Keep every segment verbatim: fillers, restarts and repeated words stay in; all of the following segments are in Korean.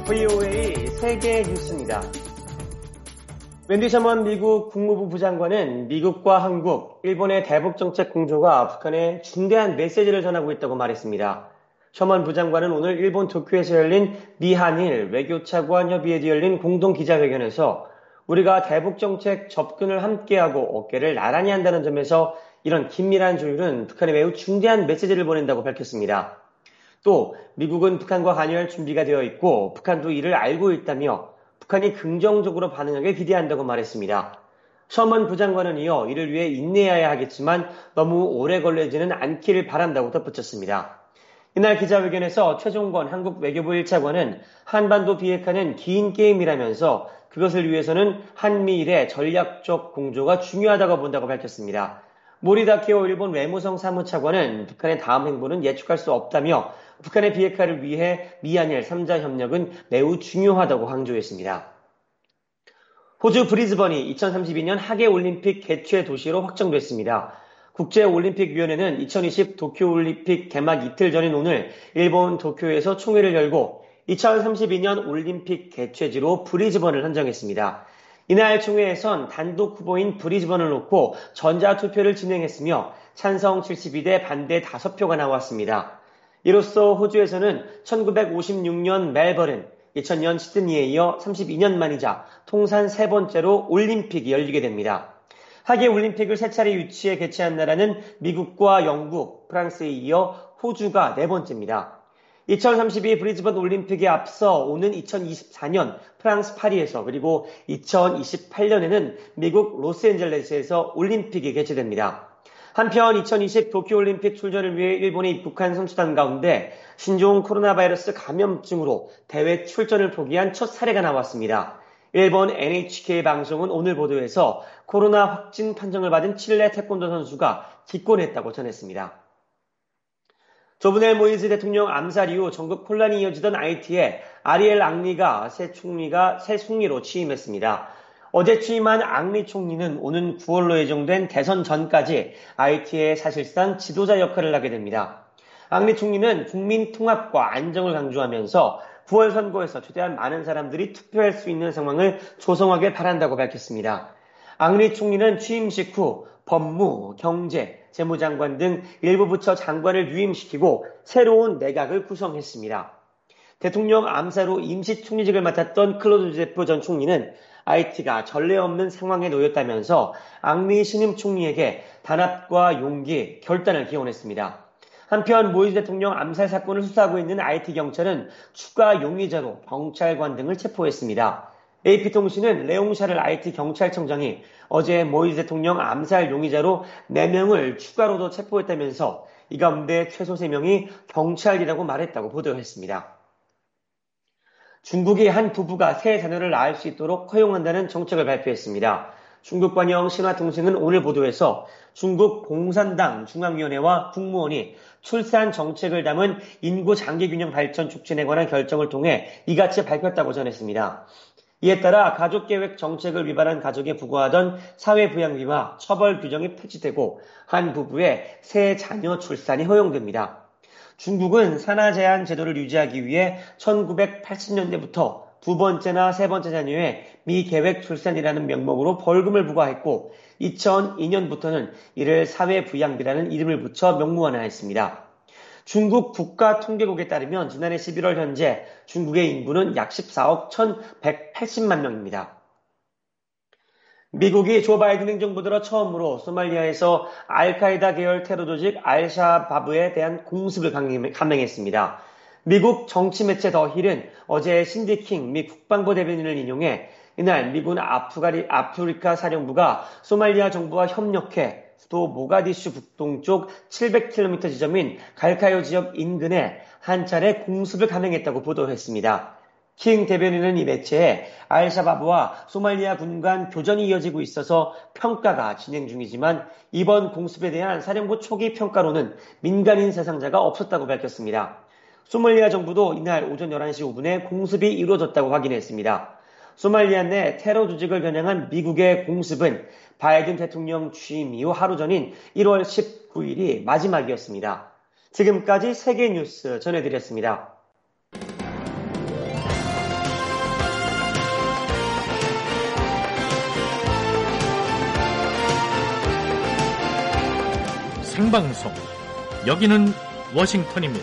브이오에이 세계 뉴스입니다. 웬디 셔먼 미국 국무부 부장관은 미국과 한국, 일본의 대북정책 공조가 북한에 중대한 메시지를 전하고 있다고 말했습니다. 셔먼 부장관은 오늘 일본 도쿄에서 열린 미한일 외교차관 협의회에 열린 공동 기자회견에서 우리가 대북정책 접근을 함께하고 어깨를 나란히 한다는 점에서 이런 긴밀한 조율은 북한에 매우 중대한 메시지를 보낸다고 밝혔습니다. 또 미국은 북한과 관여할 준비가 되어 있고 북한도 이를 알고 있다며 북한이 긍정적으로 반응하길 기대한다고 말했습니다. 셔먼 부장관은 이어 이를 위해 인내해야 하겠지만 너무 오래 걸리지는 않기를 바란다고 덧붙였습니다. 이날 기자회견에서 최종권 한국 외교부 일 차관은 한반도 비핵화는 긴 게임이라면서 그것을 위해서는 한미일의 전략적 공조가 중요하다고 본다고 밝혔습니다. 모리다케오 일본 외무성 사무차관은 북한의 다음 행보는 예측할 수 없다며 북한의 비핵화를 위해 미한일 삼 자 협력은 매우 중요하다고 강조했습니다. 호주 브리즈번이 이천삼십이 년 하계올림픽 개최 도시로 확정됐습니다. 국제올림픽위원회는 이천이십 도쿄올림픽 개막 이틀 전인 오늘 일본 도쿄에서 총회를 열고 이천삼십이 년 올림픽 개최지로 브리즈번을 선정했습니다. 이날 총회에선 단독 후보인 브리즈번을 놓고 전자투표를 진행했으며 찬성 칠십이 대 반대 다섯 표가 나왔습니다. 이로써 호주에서는 천구백오십육 년 멜버른, 이천 년 시드니에 이어 삼십이 년 만이자 통산 세 번째로 올림픽이 열리게 됩니다. 하계올림픽을 세 차례 유치해 개최한 나라는 미국과 영국, 프랑스에 이어 호주가 네 번째입니다. 이천삼십이 브리즈번 올림픽에 앞서 오는 이천이십사 년 프랑스 파리에서 그리고 이천이십팔 년에는 미국 로스앤젤레스에서 올림픽이 개최됩니다. 한편 이천이십 도쿄올림픽 출전을 위해 일본에 입국한 선수단 가운데 신종 코로나 바이러스 감염증으로 대회 출전을 포기한 첫 사례가 나왔습니다. 일본 엔에이치케이 방송은 오늘 보도에서 코로나 확진 판정을 받은 칠레 태권도 선수가 기권했다고 전했습니다. 조브넬 모이즈 대통령 암살 이후 전국 혼란이 이어지던 아이티에 아리엘 앙리가 새 총리가 새 총리로 취임했습니다. 어제 취임한 앙리 총리는 오는 구월로 예정된 대선 전까지 아이티의 사실상 지도자 역할을 하게 됩니다. 앙리 총리는 국민 통합과 안정을 강조하면서 구월 선거에서 최대한 많은 사람들이 투표할 수 있는 상황을 조성하길 바란다고 밝혔습니다. 앙리 총리는 취임식 후 법무, 경제, 재무장관 등 일부 부처 장관을 유임시키고 새로운 내각을 구성했습니다. 대통령 암살 후 임시 총리직을 맡았던 클로드 제프 전 총리는 아이티가 전례 없는 상황에 놓였다면서 앙리 신임 총리에게 단합과 용기, 결단을 기원했습니다. 한편 모이즈 대통령 암살 사건을 수사하고 있는 아이티 경찰은 추가 용의자로 경찰관 등을 체포했습니다. 에이피통신은 레옹 샤를 아이티 경찰청장이 어제 모이즈 대통령 암살 용의자로 네 명을 추가로도 체포했다면서 이 가운데 최소 세 명이 경찰이라고 말했다고 보도했습니다. 중국이 한 부부가 새 자녀를 낳을 수 있도록 허용한다는 정책을 발표했습니다. 중국 관영 신화통신은 오늘 보도에서 중국 공산당 중앙위원회와 국무원이 출산 정책을 담은 인구 장기균형 발전 촉진에 관한 결정을 통해 이같이 밝혔다고 전했습니다. 이에 따라 가족계획 정책을 위반한 가족에 부과하던 사회부양비와 처벌 규정이 폐지되고 한 부부의 새 자녀 출산이 허용됩니다. 중국은 산하 제한 제도를 유지하기 위해 천구백팔십 년대부터 두 번째나 세 번째 자녀의 미계획 출산이라는 명목으로 벌금을 부과했고 이천이 년부터는 이를 사회부양비라는 이름을 붙여 명무화했습니다. 중국 국가통계국에 따르면 지난해 십일월 현재 중국의 인구는 약 십사억 천백팔십만 명입니다. 미국이 조 바이든 행정부 들어 처음으로 소말리아에서 알카이다 계열 테러 조직 알샤바브에 대한 공습을 감행했습니다. 미국 정치 매체 더 힐은 어제 신디 킹 미 국방부 대변인을 인용해 이날 미군 아프가리, 아프리카 사령부가 소말리아 정부와 협력해 수도 모가디슈 북동쪽 칠백 킬로미터 지점인 갈카요 지역 인근에 한 차례 공습을 감행했다고 보도했습니다. 킹 대변인은 이 매체에 알샤바브와 소말리아 군 간 교전이 이어지고 있어서 평가가 진행 중이지만 이번 공습에 대한 사령부 초기 평가로는 민간인 사상자가 없었다고 밝혔습니다. 소말리아 정부도 이날 오전 열한 시 오 분에 공습이 이루어졌다고 확인했습니다. 소말리아 내 테러 조직을 겨냥한 미국의 공습은 바이든 대통령 취임 이후 하루 전인 일월 십구일이 마지막이었습니다. 지금까지 세계뉴스 전해드렸습니다. 생방송. 여기는 워싱턴입니다.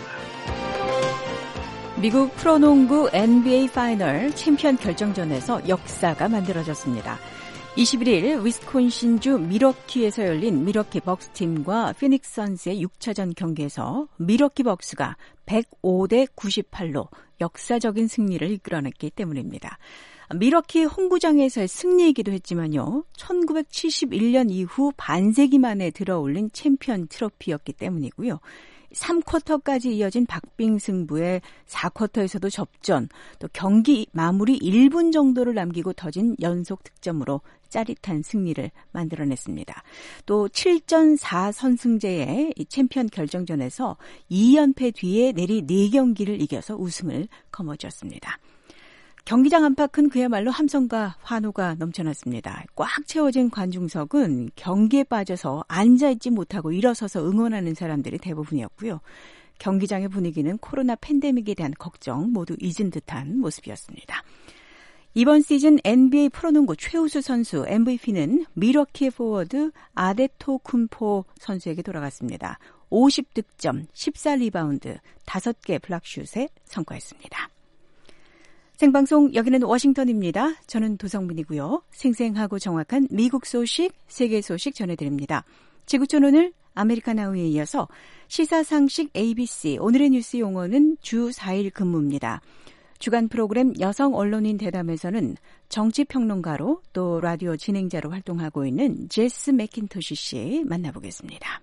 미국 프로농구 엔비에이 파이널 챔피언 결정전에서 역사가 만들어졌습니다. 이십일 일 위스콘신주 밀워키에서 열린 밀워키 벅스 팀과 피닉스 선스의 육 차전 경기에서 밀워키 벅스가 백오 대 구십팔로 역사적인 승리를 이끌어냈기 때문입니다. 밀워키 홈구장에서의 승리이기도 했지만요. 천구백칠십일 년 이후 반세기 만에 들어올린 챔피언 트로피였기 때문이고요. 삼 쿼터까지 이어진 박빙 승부에 사 쿼터에서도 접전, 또 경기 마무리 일 분 정도를 남기고 터진 연속 득점으로 짜릿한 승리를 만들어냈습니다. 또 칠 전 사 선승제의 챔피언 결정전에서 이 연패 뒤에 내리 네 경기를 이겨서 우승을 거머쥐었습니다. 경기장 안팎은 그야말로 함성과 환호가 넘쳐났습니다. 꽉 채워진 관중석은 경기에 빠져서 앉아있지 못하고 일어서서 응원하는 사람들이 대부분이었고요. 경기장의 분위기는 코로나 팬데믹에 대한 걱정 모두 잊은 듯한 모습이었습니다. 이번 시즌 엔비에이 프로농구 최우수 선수 엠브이피는 밀워키의 포워드 아데토쿤포 선수에게 돌아갔습니다. 오십 득점, 십사 리바운드, 다섯 개 블락슛에 성공했습니다. 생방송 여기는 워싱턴입니다. 저는 도성민이고요. 생생하고 정확한 미국 소식, 세계 소식 전해드립니다. 지구촌 오늘 아메리칸 하우에 이어서 시사상식 에이비씨 오늘의 뉴스 용어는 주 사 일 근무입니다. 주간 프로그램 여성 언론인 대담에서는 정치평론가로 또 라디오 진행자로 활동하고 있는 제스 맥킨토시 씨 만나보겠습니다.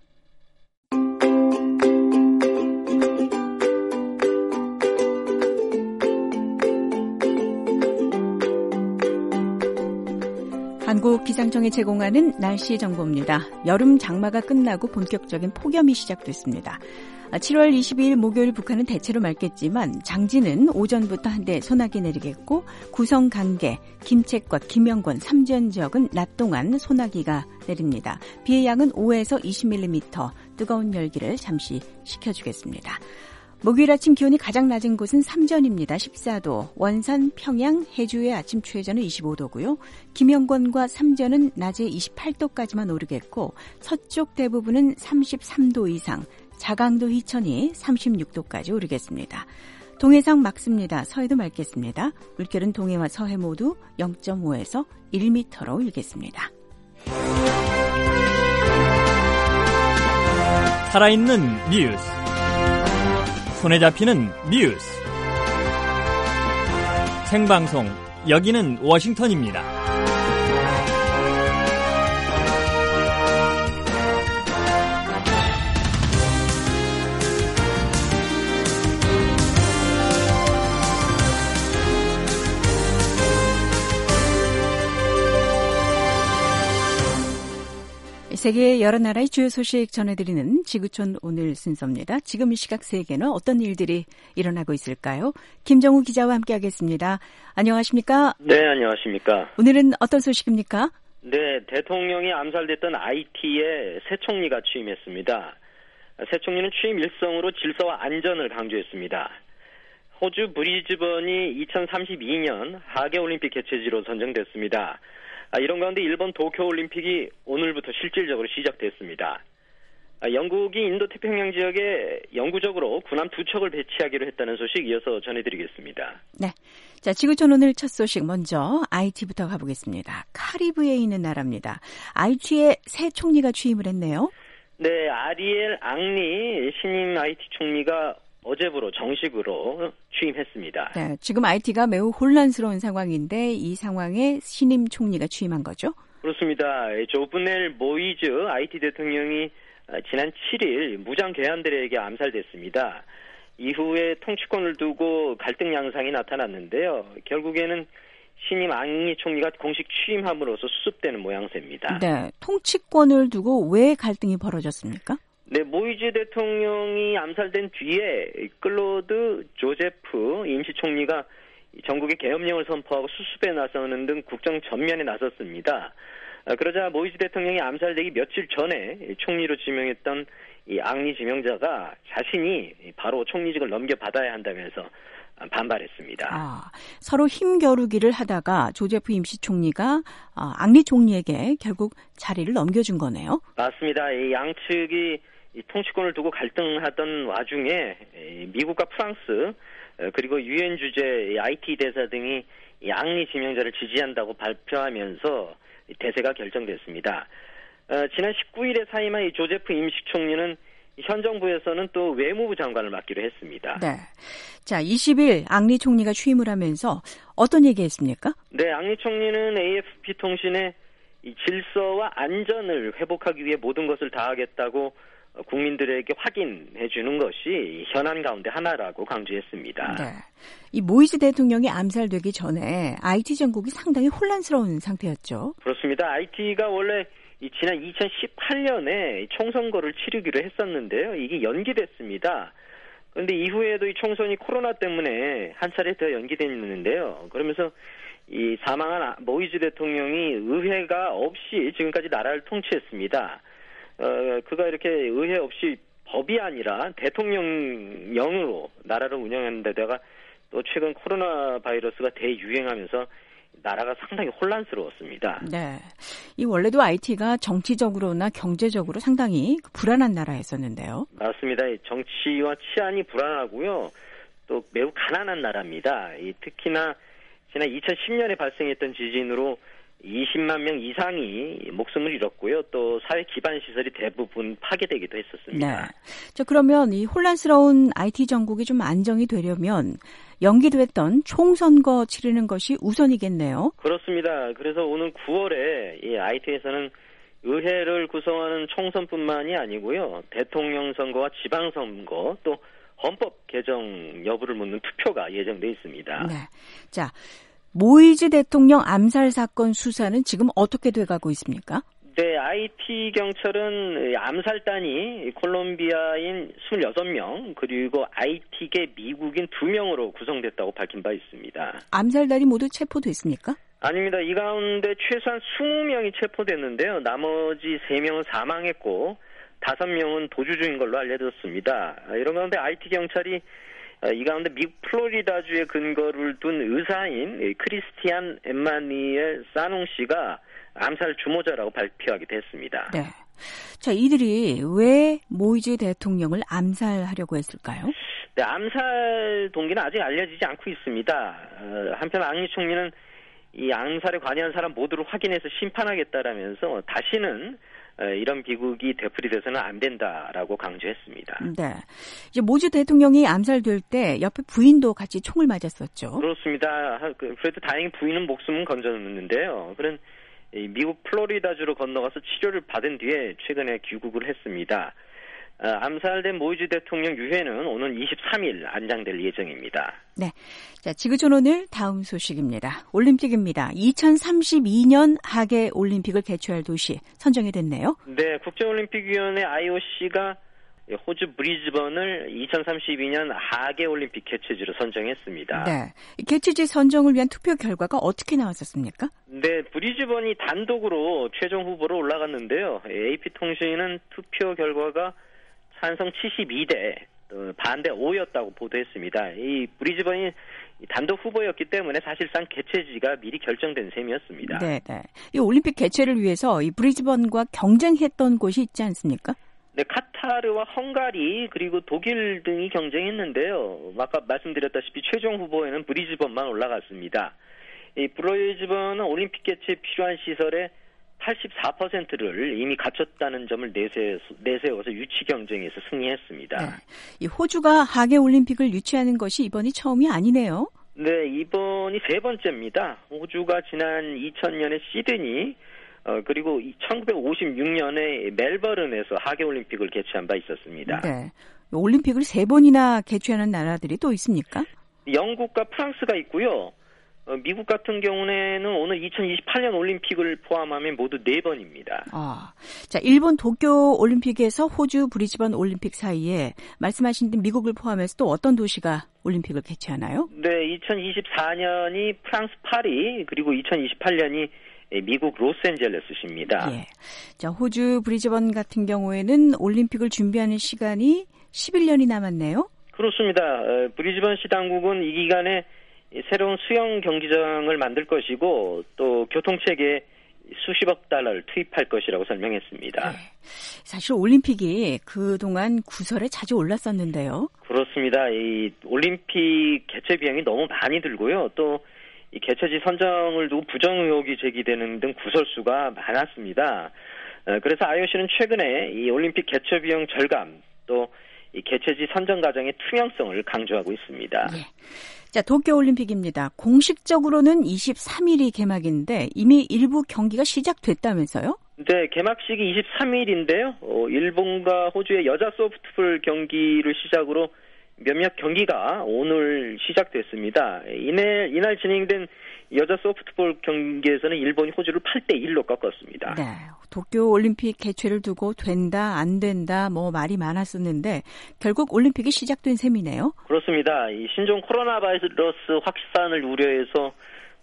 한국기상청이 제공하는 날씨 정보입니다. 여름 장마가 끝나고 본격적인 폭염이 시작됐습니다. 칠월 이십이일 목요일 북한은 대체로 맑겠지만 장진은 오전부터 한대 소나기 내리겠고 구성 강계, 김책과 김영권, 삼전 지역은 낮 동안 소나기가 내립니다. 비의 양은 오에서 이십 밀리미터, 뜨거운 열기를 잠시 식혀주겠습니다. 목요일 아침 기온이 가장 낮은 곳은 삼전입니다. 십사 도, 원산, 평양, 해주의 아침 최저는 이십오 도고요. 김영권과 삼전은 낮에 이십팔 도까지만 오르겠고 서쪽 대부분은 삼십삼 도 이상, 자강도 희천이 삼십육 도까지 오르겠습니다. 동해상 맑습니다. 서해도 맑겠습니다. 물결은 동해와 서해 모두 영 점 오에서 일 미터로 일겠습니다. 살아있는 뉴스, 손에 잡히는 뉴스, 생방송 여기는 워싱턴입니다. 세계 여러 나라의 주요 소식 전해드리는 지구촌 오늘 순서입니다. 지금 이 시각 세계는 어떤 일들이 일어나고 있을까요? 김정우 기자와 함께하겠습니다. 안녕하십니까? 네, 안녕하십니까? 오늘은 어떤 소식입니까? 네, 대통령이 암살됐던 아이티의 새 총리가 취임했습니다. 새 총리는 취임 일성으로 질서와 안전을 강조했습니다. 호주 브리즈번이 이천삼십이 년 하계올림픽 개최지로 선정됐습니다. 아, 이런 가운데 일본 도쿄올림픽이 오늘부터 실질적으로 시작됐습니다. 아, 영국이 인도태평양 지역에 영구적으로 군함 두 척을 배치하기로 했다는 소식 이어서 전해드리겠습니다. 네, 자 지구촌 오늘 첫 소식 먼저 아이티부터 가보겠습니다. 카리브해에 있는 나라입니다. 아이티의 새 총리가 취임을 했네요. 네, 아리엘 앙리 신임 아이티 총리가 어제부로 정식으로 취임했습니다. 네, 지금 아이티가 매우 혼란스러운 상황인데 이 상황에 신임 총리가 취임한 거죠? 그렇습니다. 조브넬 모이즈 아이티 대통령이 지난 칠 일 무장 괴한들에게 암살됐습니다. 이후에 통치권을 두고 갈등 양상이 나타났는데요. 결국에는 신임 앙리 총리가 공식 취임함으로써 수습되는 모양새입니다. 네, 통치권을 두고 왜 갈등이 벌어졌습니까? 네, 모이즈 대통령이 암살된 뒤에 클로드 조제프 임시총리가 전국에 계엄령을 선포하고 수습에 나서는 등 국정 전면에 나섰습니다. 그러자 모이즈 대통령이 암살되기 며칠 전에 총리로 지명했던 이 앙리 지명자가 자신이 바로 총리직을 넘겨받아야 한다면서 반발했습니다. 아, 서로 힘겨루기를 하다가 조제프 임시총리가 아, 앙리 총리에게 결국 자리를 넘겨준 거네요. 맞습니다. 이 양측이 이 통치권을 두고 갈등하던 와중에 미국과 프랑스 그리고 유엔 주재 아이티 대사 등이 앙리 지명자를 지지한다고 발표하면서 대세가 결정됐습니다. 어, 지난 십구 일에 사임한 이 조제프 임시 총리는 현 정부에서는 또 외무부 장관을 맡기로 했습니다. 네. 자, 이십 일 앙리 총리가 취임을 하면서 어떤 얘기했습니까? 네, 앙리 총리는 에이에프피 통신에 이 질서와 안전을 회복하기 위해 모든 것을 다하겠다고 국민들에게 확인해 주는 것이 현안 가운데 하나라고 강조했습니다. 네. 이 모이지 대통령이 암살되기 전에 아이티 전국이 상당히 혼란스러운 상태였죠. 그렇습니다. 아이티가 원래 이 지난 이천십팔 년에 총선거를 치르기로 했었는데요. 이게 연기됐습니다. 그런데 이후에도 이 총선이 코로나 때문에 한 차례 더 연기됐는데요. 그러면서 이 사망한 모이지 대통령이 의회가 없이 지금까지 나라를 통치했습니다. 어, 그가 이렇게 의회 없이 법이 아니라 대통령령으로 나라를 운영하는 데다가 또 최근 코로나 바이러스가 대유행하면서 나라가 상당히 혼란스러웠습니다. 네. 이 원래도 아이티가 정치적으로나 경제적으로 상당히 불안한 나라였었는데요. 맞습니다. 정치와 치안이 불안하고요. 또 매우 가난한 나라입니다. 이 특히나 지난 이천십 년에 발생했던 지진으로 이십만 명 이상이 목숨을 잃었고요. 또 사회 기반 시설이 대부분 파괴되기도 했었습니다. 네. 자, 그러면 이 혼란스러운 아이티 전국이 좀 안정이 되려면 연기됐던 총선거 치르는 것이 우선이겠네요. 그렇습니다. 그래서 오는 구월에 이 아이티에서는 의회를 구성하는 총선뿐만이 아니고요. 대통령 선거와 지방선거 또 헌법 개정 여부를 묻는 투표가 예정돼 있습니다. 네. 자, 모이지 대통령 암살 사건 수사는 지금 어떻게 돼가고 있습니까? 네, 아이티 경찰은 암살단이 콜롬비아인 이십육 명 그리고 아이티계 미국인 두 명으로 구성됐다고 밝힌 바 있습니다. 암살단이 모두 체포됐습니까? 아닙니다. 이 가운데 최소한 이십 명이 체포됐는데요. 나머지 세 명은 사망했고 다섯 명은 도주 중인 걸로 알려졌습니다. 이런 가운데 아이티 경찰이 이 가운데 미국 플로리다주에 근거를 둔 의사인 크리스티안 엠마니엘 사농 씨가 암살 주모자라고 발표하기도 했습니다. 네. 자, 이들이 왜 모이지 대통령을 암살하려고 했을까요? 네, 암살 동기는 아직 알려지지 않고 있습니다. 어, 한편 앙리 총리는 이 암살에 관여한 사람 모두를 확인해서 심판하겠다라면서 다시는 이런 비극이 되풀이돼서는 안 된다라고 강조했습니다. 네. 이제 모이지 대통령이 암살될 때 옆에 부인도 같이 총을 맞았었죠. 그렇습니다. 그래도 다행히 부인은 목숨은 건졌는데요. 그런 미국 플로리다주로 건너가서 치료를 받은 뒤에 최근에 귀국을 했습니다. 암살된 모이지 대통령 유해는 오는 이십삼 일 안장될 예정입니다. 네. 자, 지구촌 오늘 다음 소식입니다. 올림픽입니다. 이천삼십이 년 하계 올림픽을 개최할 도시 선정이 됐네요. 네, 국제올림픽위원회 아이오씨가 호주 브리즈번을 이천삼십이 년 하계 올림픽 개최지로 선정했습니다. 네. 개최지 선정을 위한 투표 결과가 어떻게 나왔었습니까? 네, 브리즈번이 단독으로 최종 후보로 올라갔는데요. 에이피통신은 투표 결과가 찬성 칠십이 대 반대 오였다고 보도했습니다. 이 브리즈번이 단독 후보였기 때문에 사실상 개최지가 미리 결정된 셈이었습니다. 네, 네. 이 올림픽 개최를 위해서 이 브리즈번과 경쟁했던 곳이 있지 않습니까? 네, 카타르와 헝가리 그리고 독일 등이 경쟁했는데요. 아까 말씀드렸다시피 최종 후보에는 브리즈번만 올라갔습니다. 이 브리즈번은 올림픽 개최에 필요한 시설의 팔십사 퍼센트를 이미 갖췄다는 점을 내세워서 유치 경쟁에서 승리했습니다. 네. 이 호주가 하계 올림픽을 유치하는 것이 이번이 처음이 아니네요. 네, 이번이 세 번째입니다. 호주가 지난 이천 년에 시드니 어, 그리고 천구백오십육 년에 멜버른에서 하계 올림픽을 개최한 바 있었습니다. 네, 올림픽을 세 번이나 개최하는 나라들이 또 있습니까? 영국과 프랑스가 있고요. 어, 미국 같은 경우에는 오늘 이천이십팔 년 올림픽을 포함하면 모두 네 번입니다. 아, 자, 일본 도쿄 올림픽에서 호주 브리즈번 올림픽 사이에 말씀하신 듯 미국을 포함해서 또 어떤 도시가 올림픽을 개최하나요? 네, 이천이십사 년이 프랑스 파리 그리고 이천이십팔 년이 미국 로스앤젤레스입니다. 예. 자, 호주 브리즈번 같은 경우에는 올림픽을 준비하는 시간이 십일 년이 남았네요. 그렇습니다. 어, 브리즈번시 당국은 이 기간에 새로운 수영 경기장을 만들 것이고 또 교통체계 수십억 달러를 투입할 것이라고 설명했습니다. 네. 사실 올림픽이 그동안 구설에 자주 올랐었는데요. 그렇습니다. 이 올림픽 개최 비용이 너무 많이 들고요. 또 이 개최지 선정을 두고 부정 의혹이 제기되는 등 구설수가 많았습니다. 그래서 아이오씨는 최근에 이 올림픽 개최 비용 절감, 또 이 개최지 선정 과정의 투명성을 강조하고 있습니다. 네. 자, 도쿄올림픽입니다. 공식적으로는 이십삼 일이 개막인데 이미 일부 경기가 시작됐다면서요? 네, 개막식이 이십삼 일인데요. 어, 일본과 호주의 여자 소프트볼 경기를 시작으로 몇몇 경기가 오늘 시작됐습니다. 이날, 이날 진행된 여자 소프트볼 경기에서는 일본이 호주를 팔 대 일로 꺾었습니다. 네, 도쿄올림픽 개최를 두고 된다, 안 된다, 뭐 말이 많았었는데 결국 올림픽이 시작된 셈이네요. 그렇습니다. 이 신종 코로나 바이러스 확산을 우려해서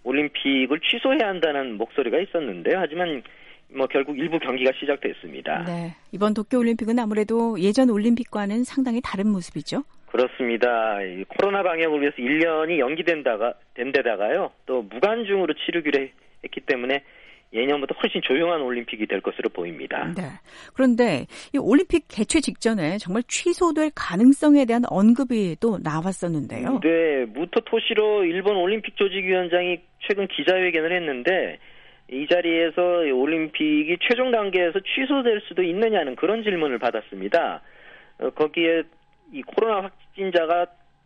올림픽을 취소해야 한다는 목소리가 있었는데요. 하지만 뭐 결국 일부 경기가 시작됐습니다. 네, 이번 도쿄올림픽은 아무래도 예전 올림픽과는 상당히 다른 모습이죠. 그렇습니다. 이 코로나 방역을 위해서 일 년이 연기된다가 된 데다가요. 또 무관중으로 치르기로 했기 때문에 예년보다 훨씬 조용한 올림픽이 될 것으로 보입니다. 네. 그런데 이 올림픽 개최 직전에 정말 취소될 가능성에 대한 언급이 또 나왔었는데요. 네, 무토 토시로 일본 올림픽 조직위원장이 최근 기자회견을 했는데 이 자리에서 올림픽이 최종 단계에서 취소될 수도 있느냐는 그런 질문을 받았습니다. 어, 거기에 이 코로나 확진자가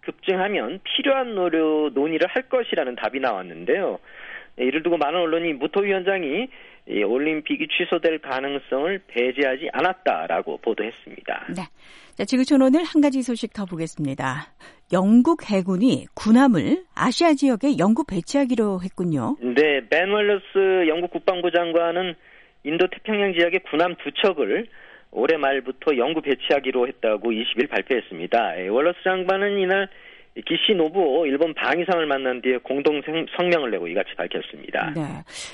급증하면 필요한 노력, 논의를 할 것이라는 답이 나왔는데요. 이를 두고 많은 언론이 무토 위원장이 이 올림픽이 취소될 가능성을 배제하지 않았다라고 보도했습니다. 네. 자, 지구촌 오늘 한 가지 소식 더 보겠습니다. 영국 해군이 군함을 아시아 지역에 영구 배치하기로 했군요. 네, 벤 월러스 영국 국방부 장관은 인도 태평양 지역의 군함 두 척을 올해 말부터 영구 배치하기로 했다고 이십 일 발표했습니다. 월러스 장관은 이날 기시 노부오 일본 방위상을 만난 뒤에 공동 성명을 내고 이같이 밝혔습니다. 네,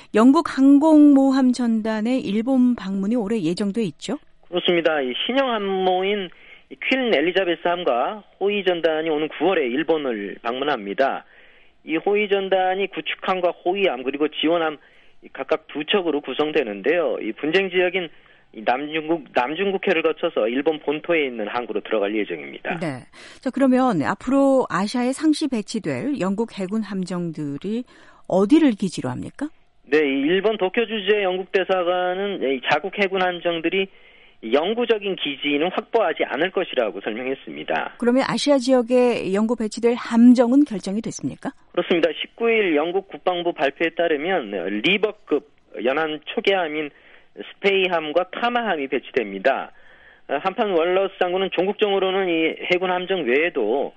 영국 항공모함 전단의 일본 방문이 올해 예정돼 있죠? 그렇습니다. 이 신형 함모인 퀸 엘리자베스 함과 호위 전단이 오는 구월에 일본을 방문합니다. 이 호위 전단이 구축함과 호위함 그리고 지원함 각각 두 척으로 구성되는데요. 이 분쟁 지역인 남중국 남중국해를 거쳐서 일본 본토에 있는 항구로 들어갈 예정입니다. 네. 자, 그러면 앞으로 아시아에 상시 배치될 영국 해군 함정들이 어디를 기지로 합니까? 네, 일본 도쿄 주재 영국 대사관은 자국 해군 함정들이 영구적인 기지는 확보하지 않을 것이라고 설명했습니다. 그러면 아시아 지역에 영구 배치될 함정은 결정이 됐습니까? 그렇습니다. 십구 일 영국 국방부 발표에 따르면 리버급 연안 초계함인 스페이함과 타마함이 배치됩니다. 한편 월러스 장군은 종국적으로는 이 해군 함정 외에도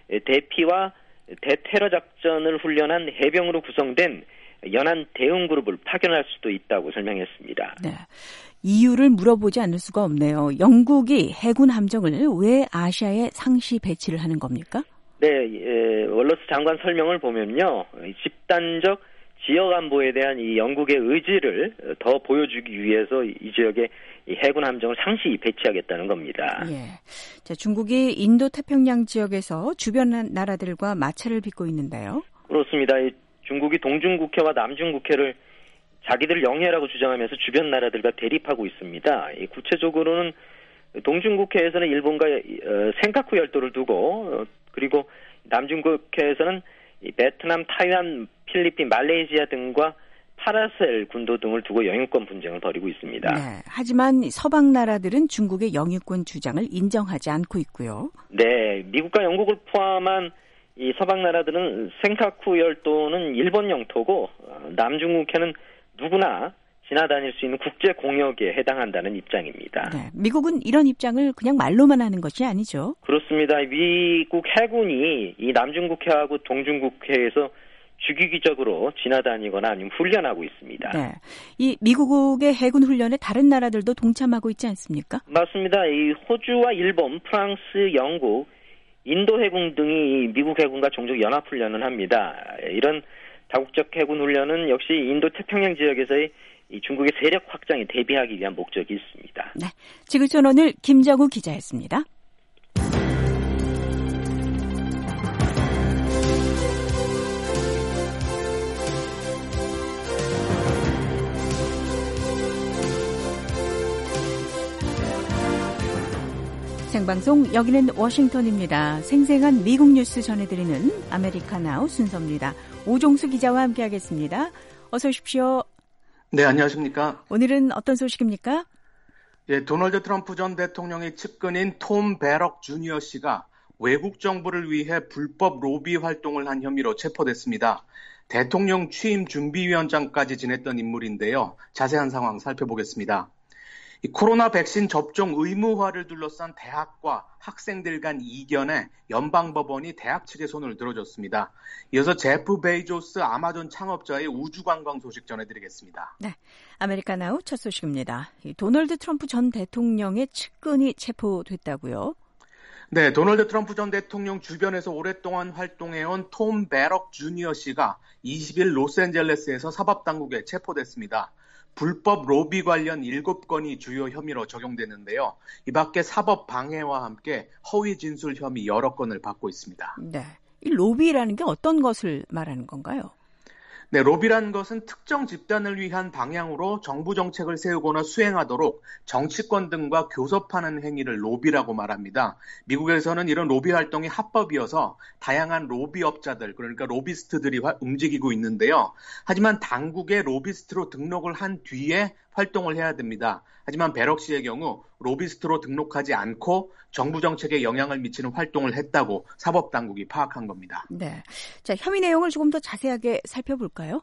대피와 대테러 작전을 훈련한 해병으로 구성된 연안 대응 그룹을 파견할 수도 있다고 설명했습니다. 네, 이유를 물어보지 않을 수가 없네요. 영국이 해군 함정을 왜 아시아에 상시 배치를 하는 겁니까? 네, 예, 월러스 장관 설명을 보면요, 집단적 지역 안보에 대한 이 영국의 의지를 더 보여주기 위해서 이 지역에 이 해군 함정을 상시 배치하겠다는 겁니다. 예. 자, 중국이 인도 태평양 지역에서 주변 나라들과 마찰을 빚고 있는데요. 그렇습니다. 이 중국이 동중국해와 남중국해를 자기들 영해라고 주장하면서 주변 나라들과 대립하고 있습니다. 이 구체적으로는 동중국해에서는 일본과 센카쿠 열도를 두고, 그리고 남중국해에서는 이 베트남, 타이완, 필리핀, 말레이시아 등과 파라셀 군도 등을 두고 영유권 분쟁을 벌이고 있습니다. 네, 하지만 서방 나라들은 중국의 영유권 주장을 인정하지 않고 있고요. 네, 미국과 영국을 포함한 이 서방 나라들은 센카쿠 열도는 일본 영토고 남중국해는 누구나 지나다닐 수 있는 국제 공역에 해당한다는 입장입니다. 네, 미국은 이런 입장을 그냥 말로만 하는 것이 아니죠. 그렇습니다. 미국 해군이 이 남중국해하고 동중국해에서 주기적으로 지나다니거나 아니면 훈련하고 있습니다. 네, 이 미국의 해군 훈련에 다른 나라들도 동참하고 있지 않습니까? 맞습니다. 이 호주와 일본, 프랑스, 영국, 인도 해군 등이 미국 해군과 종종 연합 훈련을 합니다. 이런 다국적 해군 훈련은 역시 인도 태평양 지역에서의 이 중국의 세력 확장에 대비하기 위한 목적이 있습니다. 네, 지구촌 오늘 김정우 기자였습니다. 생방송 여기는 워싱턴입니다. 생생한 미국 뉴스 전해드리는 아메리카 나우 순서입니다. 오종수 기자와 함께하겠습니다. 어서 오십시오. 네, 안녕하십니까. 오늘은 어떤 소식입니까? 예, 도널드 트럼프 전 대통령의 측근인 톰 베럭 주니어 씨가 외국 정부를 위해 불법 로비 활동을 한 혐의로 체포됐습니다. 대통령 취임 준비위원장까지 지냈던 인물인데요. 자세한 상황 살펴보겠습니다. 이 코로나 백신 접종 의무화를 둘러싼 대학과 학생들 간 이견에 연방법원이 대학 측의 손을 들어줬습니다. 이어서 제프 베이조스 아마존 창업자의 우주관광 소식 전해드리겠습니다. 네, 아메리카 나우 첫 소식입니다. 이 도널드 트럼프 전 대통령의 측근이 체포됐다고요? 네, 도널드 트럼프 전 대통령 주변에서 오랫동안 활동해온 톰 베럭 주니어 씨가 이십 일 로스앤젤레스에서 사법당국에 체포됐습니다. 불법 로비 관련 일곱 건이 주요 혐의로 적용되는데요. 이 밖에 사법 방해와 함께 허위 진술 혐의 여러 건을 받고 있습니다. 네, 이 로비라는 게 어떤 것을 말하는 건가요? 네, 로비라는 것은 특정 집단을 위한 방향으로 정부 정책을 세우거나 수행하도록 정치권 등과 교섭하는 행위를 로비라고 말합니다. 미국에서는 이런 로비 활동이 합법이어서 다양한 로비업자들, 그러니까 로비스트들이 움직이고 있는데요. 하지만 당국에 로비스트로 등록을 한 뒤에 활동을 해야 됩니다. 하지만 베럭 씨의 경우 로비스트로 등록하지 않고 정부 정책에 영향을 미치는 활동을 했다고 사법당국이 파악한 겁니다. 네, 자, 혐의 내용을 조금 더 자세하게 살펴볼까요?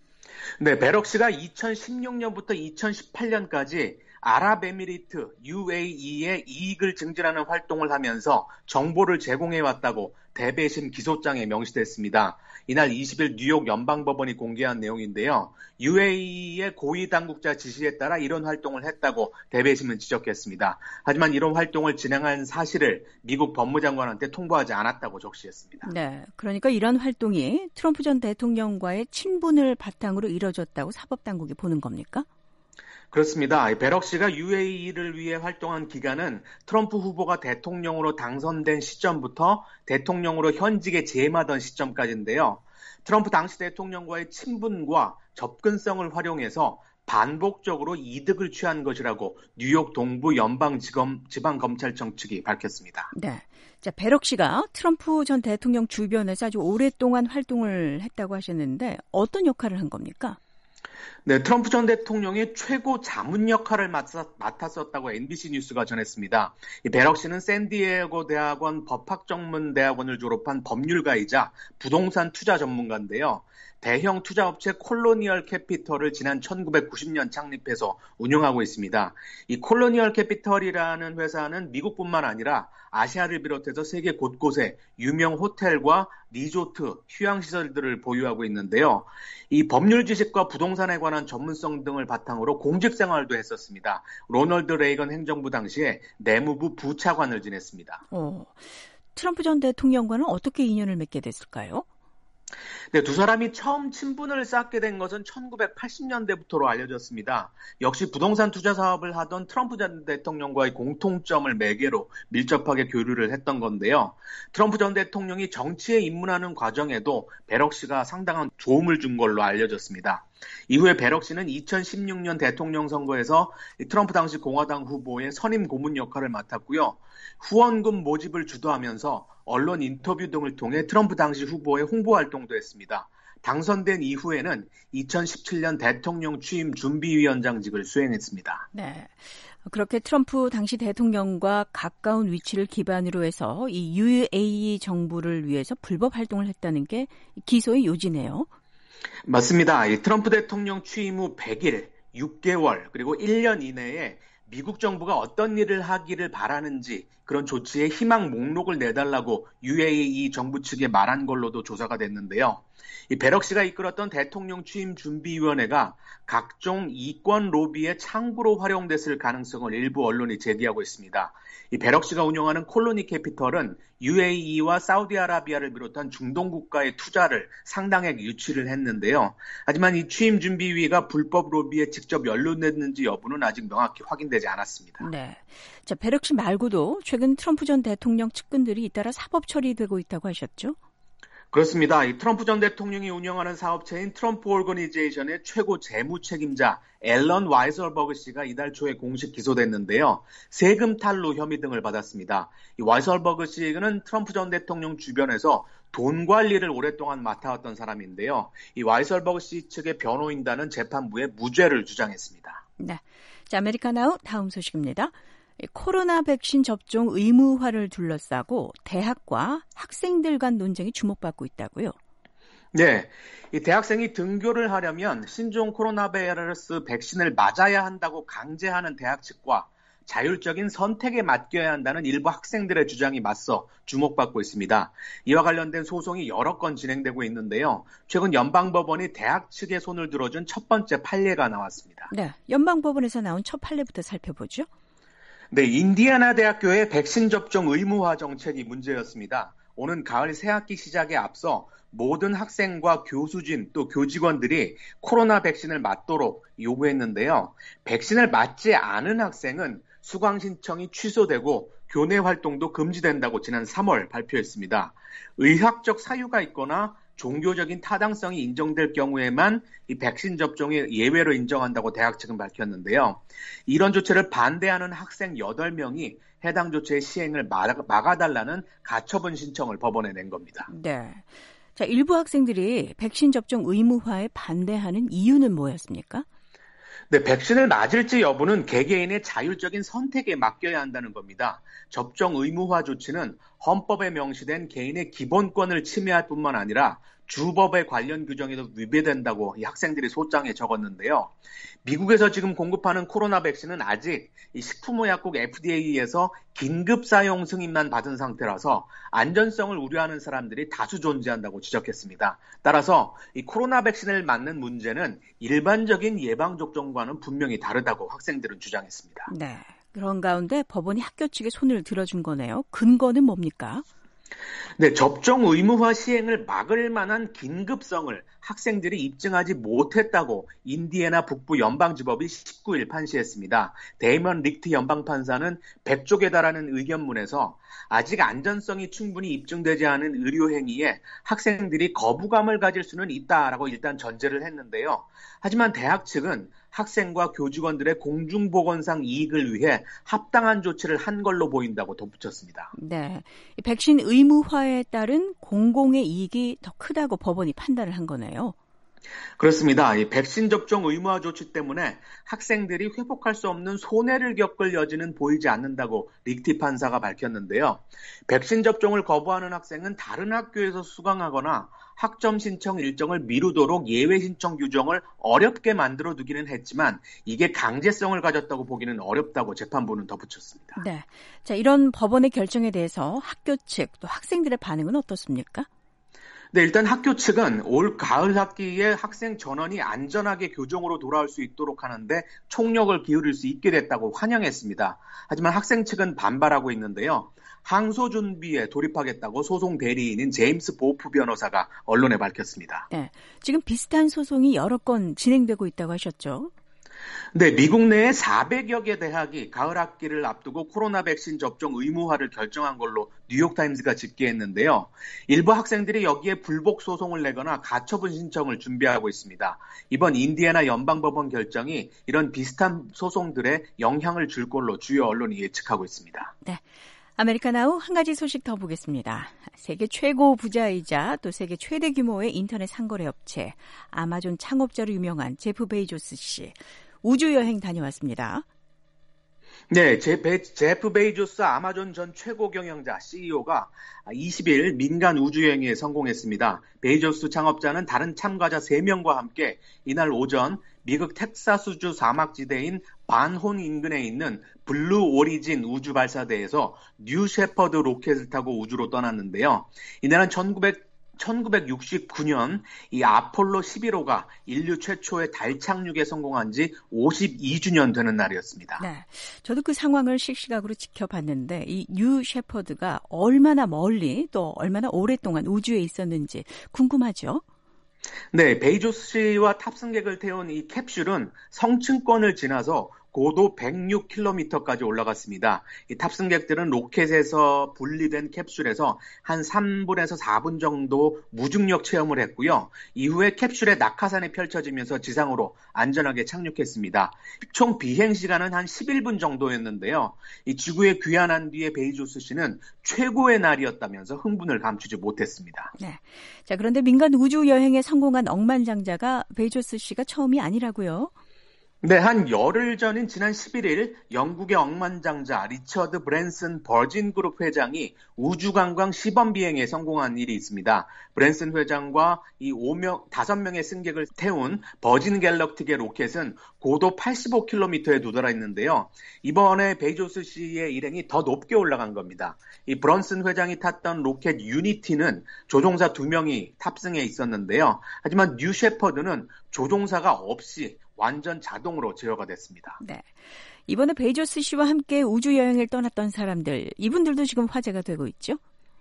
네, 베럭 씨가 이천십육 년부터 이천십팔 년까지 아랍에미리트 유에이이의 이익을 증진하는 활동을 하면서 정보를 제공해왔다고 대배심 기소장에 명시됐습니다. 이날 이십 일 뉴욕 연방법원이 공개한 내용인데요. 유에이이의 고위 당국자 지시에 따라 이런 활동을 했다고 대배심은 지적했습니다. 하지만 이런 활동을 진행한 사실을 미국 법무장관한테 통보하지 않았다고 적시했습니다. 네, 그러니까 이런 활동이 트럼프 전 대통령과의 친분을 바탕으로 이뤄졌다고 사법당국이 보는 겁니까? 그렇습니다. 베럭 씨가 유에이이를 위해 활동한 기간은 트럼프 후보가 대통령으로 당선된 시점부터 대통령으로 현직에 재임하던 시점까지인데요. 트럼프 당시 대통령과의 친분과 접근성을 활용해서 반복적으로 이득을 취한 것이라고 뉴욕 동부 연방지검 지방검찰청 측이 밝혔습니다. 네, 자, 베럭 씨가 트럼프 전 대통령 주변에서 아주 오랫동안 활동을 했다고 하셨는데 어떤 역할을 한 겁니까? 네, 트럼프 전 대통령의 최고 자문 역할을 맡았었다고 엠비씨 뉴스가 전했습니다. 이 베럭 씨는 샌디에고 대학원 법학전문대학원을 졸업한 법률가이자 부동산 투자 전문가인데요. 대형 투자업체 콜로니얼 캐피털을 지난 천구백구십 년 창립해서 운영하고 있습니다. 이 콜로니얼 캐피털이라는 회사는 미국뿐만 아니라 아시아를 비롯해서 세계 곳곳에 유명 호텔과 리조트, 휴양시설들을 보유하고 있는데요. 이 법률 지식과 부동산에 관한 전문성 등을 바탕으로 공직생활도 했었습니다. 로널드 레이건 행정부 당시에 내무부 부차관을 지냈습니다. 어, 트럼프 전 대통령과는 어떻게 인연을 맺게 됐을까요? 네, 두 사람이 처음 친분을 쌓게 된 것은 천구백팔십 년대부터로 알려졌습니다. 역시 부동산 투자 사업을 하던 트럼프 전 대통령과의 공통점을 매개로 밀접하게 교류를 했던 건데요. 트럼프 전 대통령이 정치에 입문하는 과정에도 베럭 씨가 상당한 도움을 준 걸로 알려졌습니다. 이후에 베럭 씨는 이천십육 년 대통령 선거에서 트럼프 당시 공화당 후보의 선임 고문 역할을 맡았고요. 후원금 모집을 주도하면서 언론 인터뷰 등을 통해 트럼프 당시 후보의 홍보 활동도 했습니다. 당선된 이후에는 이천십칠 년 대통령 취임 준비위원장직을 수행했습니다. 네, 그렇게 트럼프 당시 대통령과 가까운 위치를 기반으로 해서 이 유에이이 정부를 위해서 불법 활동을 했다는 게 기소의 요지네요. 맞습니다. 이 트럼프 대통령 취임 후 백 일, 육 개월, 그리고 일 년 이내에 미국 정부가 어떤 일을 하기를 바라는지 그런 조치의 희망 목록을 내달라고 유에이이 정부 측에 말한 걸로도 조사가 됐는데요. 이 베럭 씨가 이끌었던 대통령 취임 준비위원회가 각종 이권 로비의 창구로 활용됐을 가능성을 일부 언론이 제기하고 있습니다. 이 베럭 씨가 운영하는 콜로니 캐피털은 유에이이와 사우디아라비아를 비롯한 중동 국가의 투자를 상당액 유치를 했는데요. 하지만 이 취임 준비위가 불법 로비에 직접 연루됐는지 여부는 아직 명확히 확인되지 않았습니다. 네, 자, 베럭 씨 말고도 최근 트럼프 전 대통령 측근들이 잇따라 사법 처리되고 있다고 하셨죠? 그렇습니다. 이 트럼프 전 대통령이 운영하는 사업체인 트럼프 오거니제이션의 최고 재무 책임자 앨런 와이설버그 씨가 이달 초에 공식 기소됐는데요. 세금 탈루 혐의 등을 받았습니다. 이 와이설버그 씨는 트럼프 전 대통령 주변에서 돈 관리를 오랫동안 맡아왔던 사람인데요. 이 와이설버그 씨 측의 변호인단은 재판부에 무죄를 주장했습니다. 네, 자, 아메리카나우 다음 소식입니다. 코로나 백신 접종 의무화를 둘러싸고 대학과 학생들 간 논쟁이 주목받고 있다고요? 네, 이 대학생이 등교를 하려면 신종 코로나 바이러스 백신을 맞아야 한다고 강제하는 대학 측과 자율적인 선택에 맡겨야 한다는 일부 학생들의 주장이 맞서 주목받고 있습니다. 이와 관련된 소송이 여러 건 진행되고 있는데요. 최근 연방법원이 대학 측의 손을 들어준 첫 번째 판례가 나왔습니다. 네, 연방법원에서 나온 첫 판례부터 살펴보죠. 네, 인디애나 대학교의 백신 접종 의무화 정책이 문제였습니다. 오는 가을 새학기 시작에 앞서 모든 학생과 교수진 또 교직원들이 코로나 백신을 맞도록 요구했는데요. 백신을 맞지 않은 학생은 수강 신청이 취소되고 교내 활동도 금지된다고 지난 삼월 발표했습니다. 의학적 사유가 있거나 종교적인 타당성이 인정될 경우에만 이 백신 접종이 예외로 인정한다고 대학 측은 밝혔는데요. 이런 조치를 반대하는 학생 여덟 명이 해당 조치의 시행을 막아달라는 가처분 신청을 법원에 낸 겁니다. 네. 자, 일부 학생들이 백신 접종 의무화에 반대하는 이유는 뭐였습니까? 네, 백신을 맞을지 여부는 개개인의 자율적인 선택에 맡겨야 한다는 겁니다. 접종 의무화 조치는 헌법에 명시된 개인의 기본권을 침해할 뿐만 아니라 주법의 관련 규정에도 위배된다고 이 학생들이 소장에 적었는데요. 미국에서 지금 공급하는 코로나 백신은 아직 이 식품의약국 에프디에이에서 긴급 사용 승인만 받은 상태라서 안전성을 우려하는 사람들이 다수 존재한다고 지적했습니다. 따라서 이 코로나 백신을 맞는 문제는 일반적인 예방접종과는 분명히 다르다고 학생들은 주장했습니다. 네, 그런 가운데 법원이 학교 측에 손을 들어준 거네요. 근거는 뭡니까? 네, 접종 의무화 시행을 막을 만한 긴급성을 학생들이 입증하지 못했다고 인디애나 북부 연방지법이 십구 일 판시했습니다. 데이먼 리크트 연방판사는 백 쪽에 달하는 의견문에서 아직 안전성이 충분히 입증되지 않은 의료행위에 학생들이 거부감을 가질 수는 있다라고 일단 전제를 했는데요. 하지만 대학 측은 학생과 교직원들의 공중보건상 이익을 위해 합당한 조치를 한 걸로 보인다고 덧붙였습니다. 네, 백신 의무화에 따른 공공의 이익이 더 크다고 법원이 판단을 한 거네요. 그렇습니다. 이 백신 접종 의무화 조치 때문에 학생들이 회복할 수 없는 손해를 겪을 여지는 보이지 않는다고 리크트 판사가 밝혔는데요. 백신 접종을 거부하는 학생은 다른 학교에서 수강하거나 학점 신청 일정을 미루도록 예외 신청 규정을 어렵게 만들어 두기는 했지만 이게 강제성을 가졌다고 보기는 어렵다고 재판부는 덧붙였습니다. 네, 자, 이런 법원의 결정에 대해서 학교 측 또 학생들의 반응은 어떻습니까? 네, 일단 학교 측은 올 가을 학기에 학생 전원이 안전하게 교정으로 돌아올 수 있도록 하는데 총력을 기울일 수 있게 됐다고 환영했습니다. 하지만 학생 측은 반발하고 있는데요. 항소 준비에 돌입하겠다고 소송 대리인인 제임스 보프 변호사가 언론에 밝혔습니다. 네, 지금 비슷한 소송이 여러 건 진행되고 있다고 하셨죠? 네, 미국 내에 사백여 개 대학이 가을 학기를 앞두고 코로나 백신 접종 의무화를 결정한 걸로 뉴욕타임즈가 집계했는데요. 일부 학생들이 여기에 불복 소송을 내거나 가처분 신청을 준비하고 있습니다. 이번 인디애나 연방법원 결정이 이런 비슷한 소송들에 영향을 줄 걸로 주요 언론이 예측하고 있습니다. 네. 아메리카나우 한 가지 소식 더 보겠습니다. 세계 최고 부자이자 또 세계 최대 규모의 인터넷 상거래 업체 아마존 창업자로 유명한 제프 베이조스 씨 우주여행 다녀왔습니다. 네, 제, 베, 제프 베이조스 아마존 전 최고 경영자 씨이오가 이십 일 민간 우주여행에 성공했습니다. 베이조스 창업자는 다른 참가자 세 명과 함께 이날 오전 미국 텍사스주 사막지대인 반혼 인근에 있는 블루 오리진 우주 발사대에서 뉴 셰퍼드 로켓을 타고 우주로 떠났는데요. 이날은 천구백육십구 년 이 아폴로 십일 호가 인류 최초의 달 착륙에 성공한 지 오십이 주년 되는 날이었습니다. 네, 저도 그 상황을 실시각으로 지켜봤는데 이 뉴 셰퍼드가 얼마나 멀리 또 얼마나 오랫동안 우주에 있었는지 궁금하죠? 네, 베이조스 씨와 탑승객을 태운 이 캡슐은 성층권을 지나서 고도 백육 킬로미터까지 올라갔습니다. 이 탑승객들은 로켓에서 분리된 캡슐에서 한 삼 분에서 사 분 정도 무중력 체험을 했고요. 이후에 캡슐의 낙하산이 펼쳐지면서 지상으로 안전하게 착륙했습니다. 총 비행 시간은 한 십일 분 정도였는데요. 이 지구에 귀환한 뒤에 베이조스 씨는 최고의 날이었다면서 흥분을 감추지 못했습니다. 네. 자, 그런데 민간 우주 여행에 성공한 억만장자가 베이조스 씨가 처음이 아니라고요? 네, 한 열흘 전인 지난 십일 일 영국의 억만장자 리처드 브랜슨 버진 그룹 회장이 우주관광 시범 비행에 성공한 일이 있습니다. 브랜슨 회장과 이 오 명, 다섯 명의 승객을 태운 버진 갤럭틱의 로켓은 고도 팔십오 킬로미터에 도달했는데요. 이번에 베이조스 씨의 일행이 더 높게 올라간 겁니다. 이 브런슨 회장이 탔던 로켓 유니티는 조종사 두 명이 탑승해 있었는데요. 하지만 뉴 셰퍼드는 조종사가 없이 완전 자동으로 제어가 됐습니다. 네, 이번에 베이조스 씨와 함께 우주 여행을 떠났던 사람들, 이분들도 지금 화제가 되고 있죠?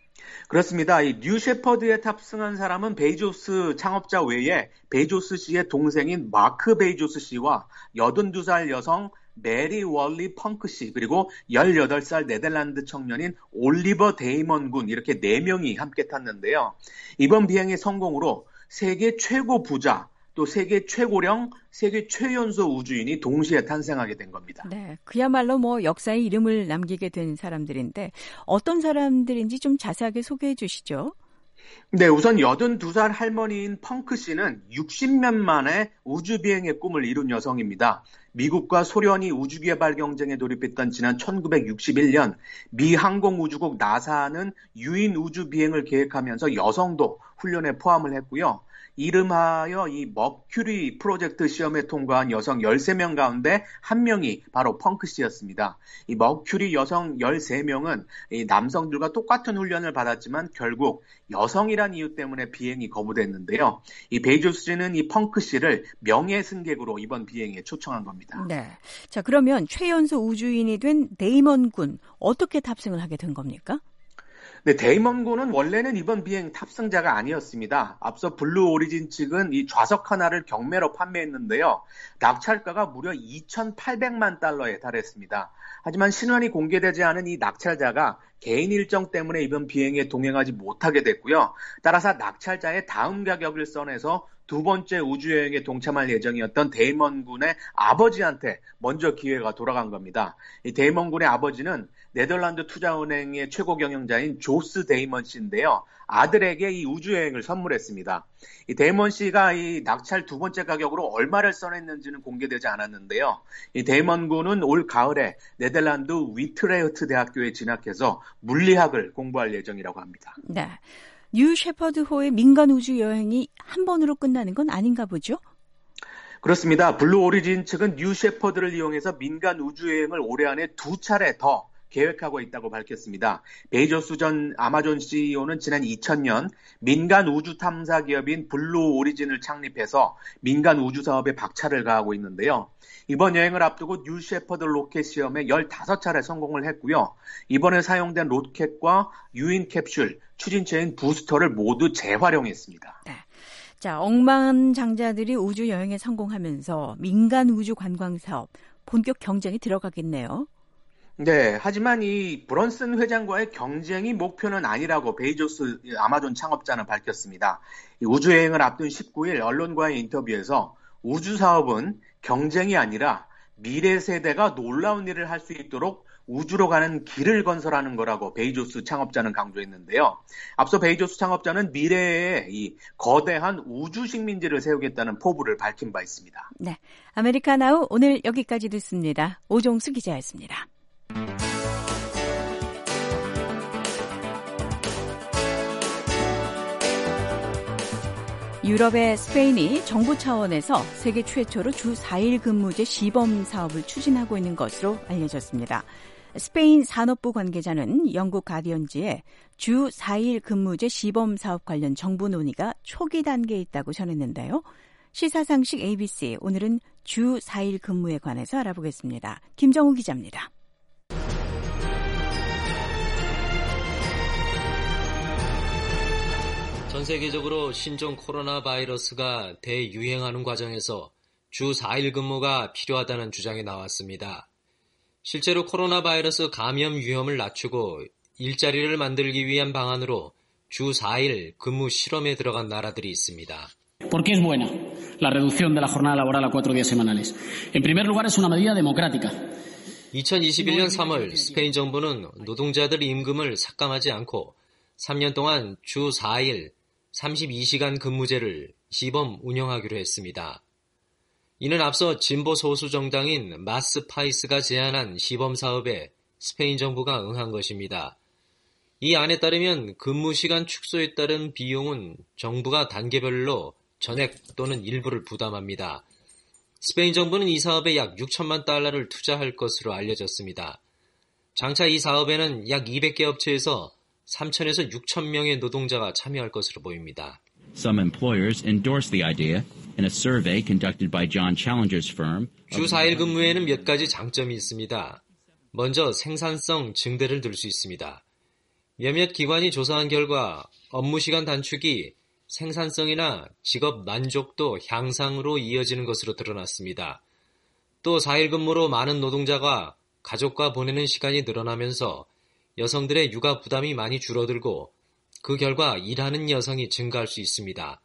그렇습니다. 이 뉴 셰퍼드에 탑승한 사람은 베이조스 창업자 외에 베이조스 씨의 동생인 마크 베이조스 씨와 여든두 살 여성 메리 월리 펑크 씨, 그리고 열여덟 살 네덜란드 청년인 올리버 데이먼 군, 이렇게 네 명이 함께 탔는데요. 이번 비행의 성공으로 세계 최고 부자, 또 세계 최고령, 세계 최연소 우주인이 동시에 탄생하게 된 겁니다. 네, 그야말로 뭐 역사의 이름을 남기게 된 사람들인데 어떤 사람들인지 좀 자세하게 소개해 주시죠. 네, 우선 여든두 살 할머니인 펑크 씨는 육십 년 만에 우주 비행의 꿈을 이룬 여성입니다. 미국과 소련이 우주개발 경쟁에 돌입했던 지난 천구백육십일 년 미 항공우주국 나사는 유인 우주 비행을 계획하면서 여성도 훈련에 포함을 했고요. 이름하여 이 머큐리 프로젝트 시험에 통과한 여성 열세 명 가운데 한 명이 바로 펑크 씨였습니다. 이 머큐리 여성 열세 명은 이 남성들과 똑같은 훈련을 받았지만 결국 여성이란 이유 때문에 비행이 거부됐는데요. 이 베이조스 씨는 이 펑크 씨를 명예 승객으로 이번 비행에 초청한 겁니다. 네. 자, 그러면 최연소 우주인이 된 데이먼 군, 어떻게 탑승을 하게 된 겁니까? 네, 데이먼 군은 원래는 이번 비행 탑승자가 아니었습니다. 앞서 블루 오리진 측은 이 좌석 하나를 경매로 판매했는데요. 낙찰가가 무려 이천팔백만 달러에 달했습니다. 하지만 신원이 공개되지 않은 이 낙찰자가 개인 일정 때문에 이번 비행에 동행하지 못하게 됐고요. 따라서 낙찰자의 다음 가격을 써내서 두 번째 우주여행에 동참할 예정이었던 데이먼 군의 아버지한테 먼저 기회가 돌아간 겁니다. 이 데이먼 군의 아버지는 네덜란드 투자은행의 최고 경영자인 조스 데이먼 씨인데요. 아들에게 이 우주여행을 선물했습니다. 이 데이먼 씨가 이 낙찰 두 번째 가격으로 얼마를 써냈는지는 공개되지 않았는데요. 이 데이먼 군은 올 가을에 네덜란드 위트레흐트 대학교에 진학해서 물리학을 공부할 예정이라고 합니다. 네. 뉴 셰퍼드호의 민간 우주 여행이 한 번으로 끝나는 건 아닌가 보죠? 그렇습니다. 블루 오리진 측은 뉴 셰퍼드를 이용해서 민간 우주 여행을 올해 안에 두 차례 더 계획하고 있다고 밝혔습니다. 베이조스 전 아마존 씨이오는 지난 이천 년 민간 우주 탐사 기업인 블루 오리진을 창립해서 민간 우주 사업에 박차를 가하고 있는데요. 이번 여행을 앞두고 뉴 셰퍼드 로켓 시험에 열다섯 차례 성공을 했고요. 이번에 사용된 로켓과 유인 캡슐, 추진체인 부스터를 모두 재활용했습니다. 네. 자, 억만장자들이 우주 여행에 성공하면서 민간 우주 관광 사업 본격 경쟁이 들어가겠네요. 네, 하지만 이 브런슨 회장과의 경쟁이 목표는 아니라고 베이조스 아마존 창업자는 밝혔습니다. 이 우주여행을 앞둔 십구 일 언론과의 인터뷰에서 우주 사업은 경쟁이 아니라 미래 세대가 놀라운 일을 할 수 있도록 우주로 가는 길을 건설하는 거라고 베이조스 창업자는 강조했는데요. 앞서 베이조스 창업자는 미래에 이 거대한 우주 식민지를 세우겠다는 포부를 밝힌 바 있습니다. 네, 아메리카나우 오늘 여기까지 듣습니다. 오종수 기자였습니다. 유럽의 스페인이 정부 차원에서 세계 최초로 주 사 일 근무제 시범 사업을 추진하고 있는 것으로 알려졌습니다. 스페인 산업부 관계자는 영국 가디언지에 주 사 일 근무제 시범 사업 관련 정부 논의가 초기 단계에 있다고 전했는데요. 시사상식 에이비씨, 오늘은 주 사 일 근무에 관해서 알아보겠습니다. 김정우 기자입니다. 전 세계적으로 신종 코로나 바이러스가 대유행하는 과정에서 주 사 일 근무가 필요하다는 주장이 나왔습니다. 실제로 코로나 바이러스 감염 위험을 낮추고 일자리를 만들기 위한 방안으로 주 사 일 근무 실험에 들어간 나라들이 있습니다. ¿Por qué es buena la reducción de la jornada laboral a cuatro días semanales? En primer lugar, es una medida democrática. 이천이십일 년 삼월 스페인 정부는 노동자들 임금을 삭감하지 않고 삼 년 동안 주 사 일 삼십이 시간 근무제를 시범 운영하기로 했습니다. 이는 앞서 진보 소수 정당인 마스 파이스가 제안한 시범 사업에 스페인 정부가 응한 것입니다. 이 안에 따르면 근무 시간 축소에 따른 비용은 정부가 단계별로 전액 또는 일부를 부담합니다. 스페인 정부는 이 사업에 약 육천만 달러를 투자할 것으로 알려졌습니다. 장차 이 사업에는 약 이백 개 업체에서 삼천에서 육천 명의 노동자가 참여할 것으로 보입니다. Some employers endorsed the idea in a survey conducted by John Challenger's firm. 주 사 일 근무에는 몇 가지 장점이 있습니다. 먼저 생산성 증대를 들 수 있습니다. 몇몇 기관이 조사한 결과 업무 시간 단축이 생산성이나 직업 만족도 향상으로 이어지는 것으로 드러났습니다. 또 사 일 근무로 많은 노동자가 가족과 보내는 시간이 늘어나면서 여성들의 육아 부담이 많이 줄어들고 그 결과 일하는 여성이 증가할 수 있습니다.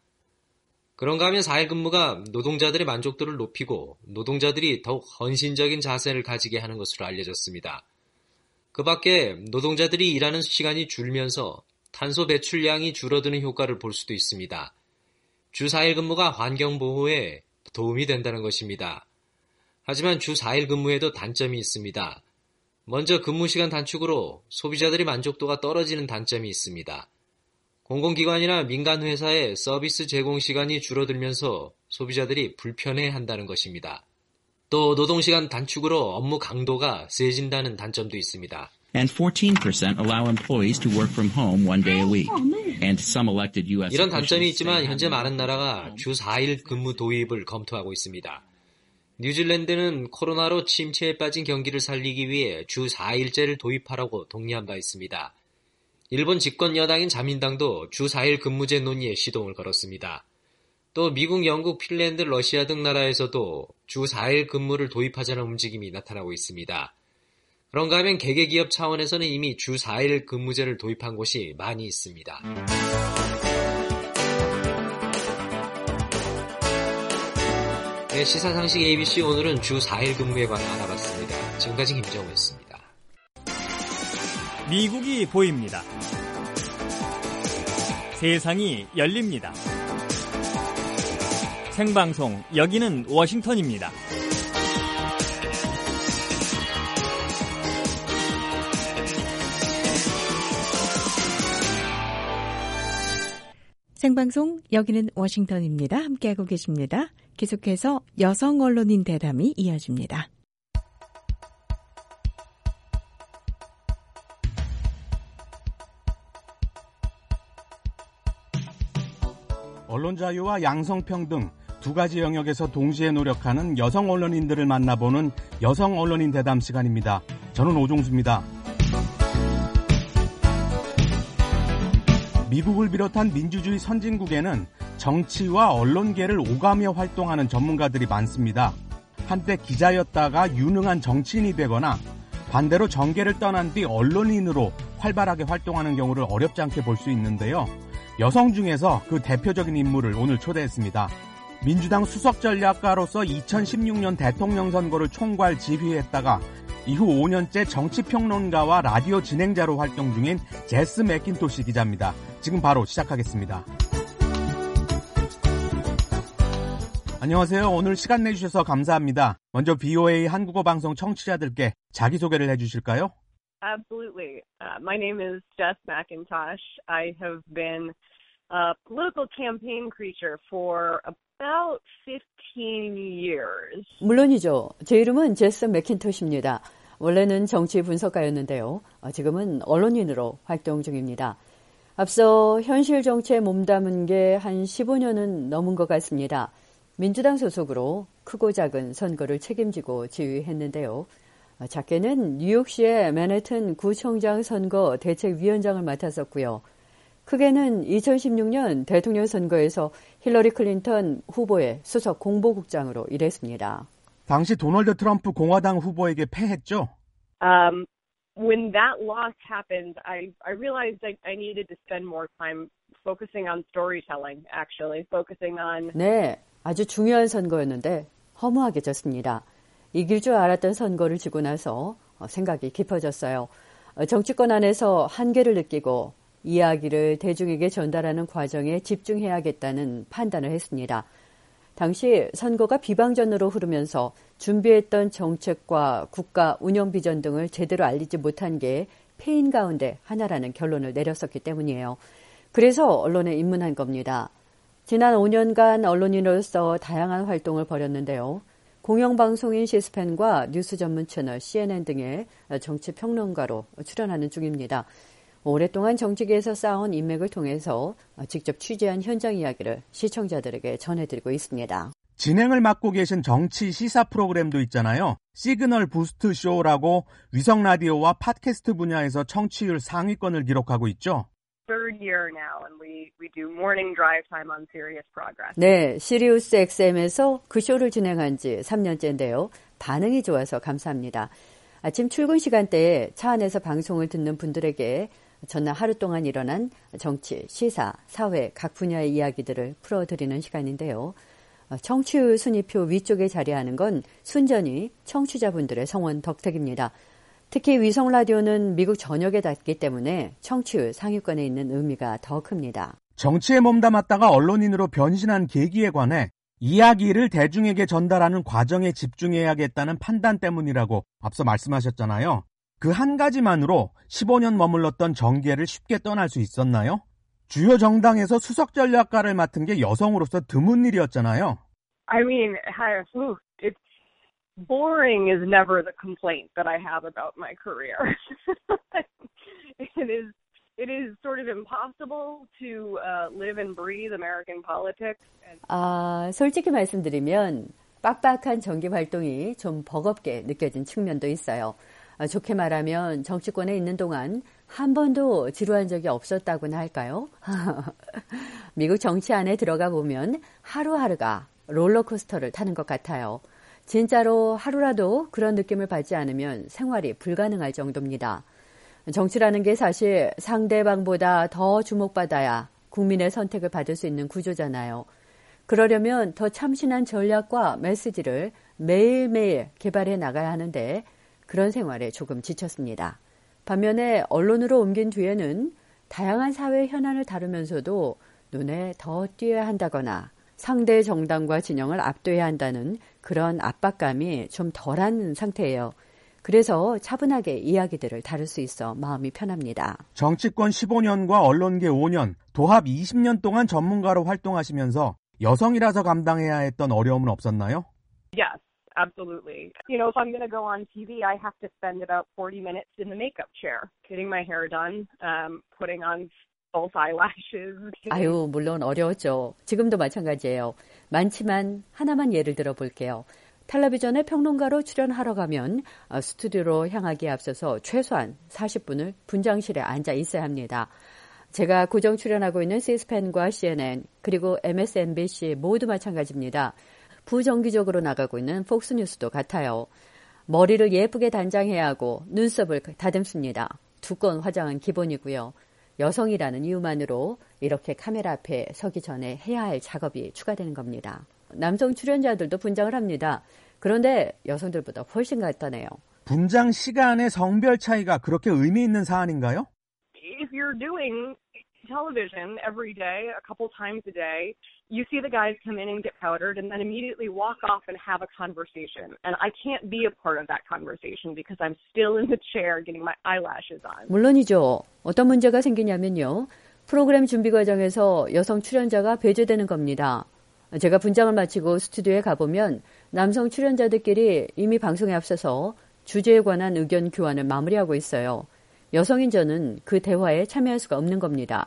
그런가 하면 사 일 근무가 노동자들의 만족도를 높이고 노동자들이 더욱 헌신적인 자세를 가지게 하는 것으로 알려졌습니다. 그 밖에 노동자들이 일하는 시간이 줄면서 탄소 배출량이 줄어드는 효과를 볼 수도 있습니다. 주 사 일 근무가 환경보호에 도움이 된다는 것입니다. 하지만 주 사 일 근무에도 단점이 있습니다. 먼저 근무시간 단축으로 소비자들의 만족도가 떨어지는 단점이 있습니다. 공공기관이나 민간회사의 서비스 제공 시간이 줄어들면서 소비자들이 불편해한다는 것입니다. 또 노동시간 단축으로 업무 강도가 세진다는 단점도 있습니다. And fourteen percent allow employees to work from home one day a week. And some elected U S 이런 단점이 있지만 현재 많은 나라가 주 사 일 근무 도입을 검토하고 있습니다. 뉴질랜드는 코로나로 침체에 빠진 경기를 살리기 위해 주 사 일제를 도입하라고 독려한 바 있습니다. 일본 집권 여당인 자민당도 주 사 일 근무제 논의에 시동을 걸었습니다. 또 미국, 영국, 핀란드, 러시아 등 나라에서도 주 사 일 근무를 도입하자는 움직임이 나타나고 있습니다. 그런가 하면 개개기업 차원에서는 이미 주 사 일 근무제를 도입한 곳이 많이 있습니다. 네, 시사상식 에이비씨 오늘은 주 사 일 근무에 관해 알아봤습니다. 지금까지 김정우였습니다. 미국이 보입니다. 세상이 열립니다. 생방송, 여기는 워싱턴입니다. 생방송, 여기는 워싱턴입니다. 함께하고 계십니다. 계속해서 여성 언론인 대담이 이어집니다. 언론 자유와 양성평등 두 가지 영역에서 동시에 노력하는 여성 언론인들을 만나보는 여성 언론인 대담 시간입니다. 저는 오종수입니다. 미국을 비롯한 민주주의 선진국에는 정치와 언론계를 오가며 활동하는 전문가들이 많습니다. 한때 기자였다가 유능한 정치인이 되거나 반대로 정계를 떠난 뒤 언론인으로 활발하게 활동하는 경우를 어렵지 않게 볼 수 있는데요. 여성 중에서 그 대표적인 인물을 오늘 초대했습니다. 민주당 수석전략가로서 이천십육 년 대통령 선거를 총괄 지휘했다가 이후 오 년째 정치평론가와 라디오 진행자로 활동 중인 제스 맥킨토시 기자입니다. 지금 바로 시작하겠습니다. 안녕하세요. 오늘 시간 내주셔서 감사합니다. 먼저 브이오에이 한국어 방송 청취자들께 자기소개를 해주실까요? Absolutely. Uh, my name is Jess McIntosh. I have been a political campaign creature for about fifteen years. 물론이죠. 제 이름은 제스 맥킨토시입니다. 원래는 정치 분석가였는데요. 지금은 언론인으로 활동 중입니다. 앞서 현실 정치에 몸담은 게 한 십오 년은 넘은 것 같습니다. 민주당 소속으로 크고 작은 선거를 책임지고 지휘했는데요. 작게는 뉴욕시의 맨해튼 구청장 선거 대책위원장을 맡았었고요. 크게는 이천십육 년 대통령 선거에서 힐러리 클린턴 후보의 수석 공보국장으로 일했습니다. 당시 도널드 트럼프 공화당 후보에게 패했죠? Um, when that loss happened, I, I realized I, I needed to spend more time focusing on storytelling, actually, focusing on... 네, 아주 중요한 선거였는데 허무하게 졌습니다. 이길 줄 알았던 선거를 지고 나서 생각이 깊어졌어요. 정치권 안에서 한계를 느끼고 이야기를 대중에게 전달하는 과정에 집중해야겠다는 판단을 했습니다. 당시 선거가 비방전으로 흐르면서 준비했던 정책과 국가 운영 비전 등을 제대로 알리지 못한 게 패인 가운데 하나라는 결론을 내렸었기 때문이에요. 그래서 언론에 입문한 겁니다. 지난 오 년간 언론인으로서 다양한 활동을 벌였는데요. 공영방송인 시스펜과 뉴스 전문 채널 씨엔엔 등의 정치평론가로 출연하는 중입니다. 오랫동안 정치계에서 쌓아온 인맥을 통해서 직접 취재한 현장 이야기를 시청자들에게 전해드리고 있습니다. 진행을 맡고 계신 정치 시사 프로그램도 있잖아요. 시그널 부스트 쇼라고 위성 라디오와 팟캐스트 분야에서 청취율 상위권을 기록하고 있죠. Third year now, and we, we do morning drive time on Sirius Progress. 네, 시리우스 엑스엠에서 그 쇼를 진행한 지 삼 년째인데요. 반응이 좋아서 감사합니다. 아침 출근 시간대에 차 안에서 방송을 듣는 분들에게 전날 하루 동안 일어난 정치, 시사, 사회 각 분야의 이야기들을 풀어드리는 시간인데요. 청취율 순위표 위쪽에 자리하는 건 순전히 청취자분들의 성원 덕택입니다. 특히 위성 라디오는 미국 전역에 닿기 때문에 청취율 상위권에 있는 의미가 더 큽니다. 정치에 몸담았다가 언론인으로 변신한 계기에 관해 이야기를 대중에게 전달하는 과정에 집중해야겠다는 판단 때문이라고 앞서 말씀하셨잖아요. 그 한 가지만으로 십오 년 머물렀던 정계를 쉽게 떠날 수 있었나요? 주요 정당에서 수석 전략가를 맡은 게 여성으로서 드문 일이었잖아요. I mean, it's boring is never the complaint that I have about my career. It is, it is sort of impossible to uh, live and breathe American politics. 아, 솔직히 말씀드리면 빡빡한 정기 활동이 좀 버겁게 느껴진 측면도 있어요. 아, 좋게 말하면 정치권에 있는 동안 한 번도 지루한 적이 없었다고나 할까요? 미국 정치 안에 들어가 보면 하루하루가 롤러코스터를 타는 것 같아요. 진짜로 하루라도 그런 느낌을 받지 않으면 생활이 불가능할 정도입니다. 정치라는 게 사실 상대방보다 더 주목받아야 국민의 선택을 받을 수 있는 구조잖아요. 그러려면 더 참신한 전략과 메시지를 매일매일 개발해 나가야 하는데 그런 생활에 조금 지쳤습니다. 반면에 언론으로 옮긴 뒤에는 다양한 사회 현안을 다루면서도 눈에 더 띄어야 한다거나 상대 정당과 진영을 압도해야 한다는 그런 압박감이 좀 덜한 상태예요. 그래서 차분하게 이야기들을 다룰 수 있어 마음이 편합니다. 정치권 십오 년과 언론계 오 년, 도합 이십 년 동안 전문가로 활동하시면서 여성이라서 감당해야 했던 어려움은 없었나요? Yes, absolutely. You know, if I'm going to go on T V, I have to spend about forty minutes in the makeup chair, getting my hair done, um, putting on false eyelashes. 아유, 물론 어려웠죠. 지금도 마찬가지예요. 많지만 하나만 예를 들어 볼게요. 텔레비전에 평론가로 출연하러 가면 스튜디오로 향하기에 앞서서 최소한 사십 분을 분장실에 앉아 있어야 합니다. 제가 고정 출연하고 있는 시스펜과 씨엔엔 그리고 엠에스엔비씨 모두 마찬가지입니다. 부정기적으로 나가고 있는 폭스뉴스도 같아요. 머리를 예쁘게 단장해야 하고 눈썹을 다듬습니다. 두꺼운 화장은 기본이고요. 여성이라는 이유만으로 이렇게 카메라 앞에 서기 전에 해야 할 작업이 추가되는 겁니다. 남성 출연자들도 분장을 합니다. 그런데 여성들보다 훨씬 간단해요. 분장 시간의 성별 차이가 그렇게 의미 있는 사안인가요? If you're doing television every day, a couple times a day, you see the guys come in and get powdered and then immediately walk off and have a conversation. And I can't be a part of that conversation because I'm still in the chair getting my eyelashes on. 물론이죠. 어떤 문제가 생기냐면요. 프로그램 준비 과정에서 여성 출연자가 배제되는 겁니다. 제가 분장을 마치고 스튜디오에 가보면 남성 출연자들끼리 이미 방송에 앞서서 주제에 관한 의견 교환을 마무리하고 있어요. 여성인 저는 그 대화에 참여할 수가 없는 겁니다.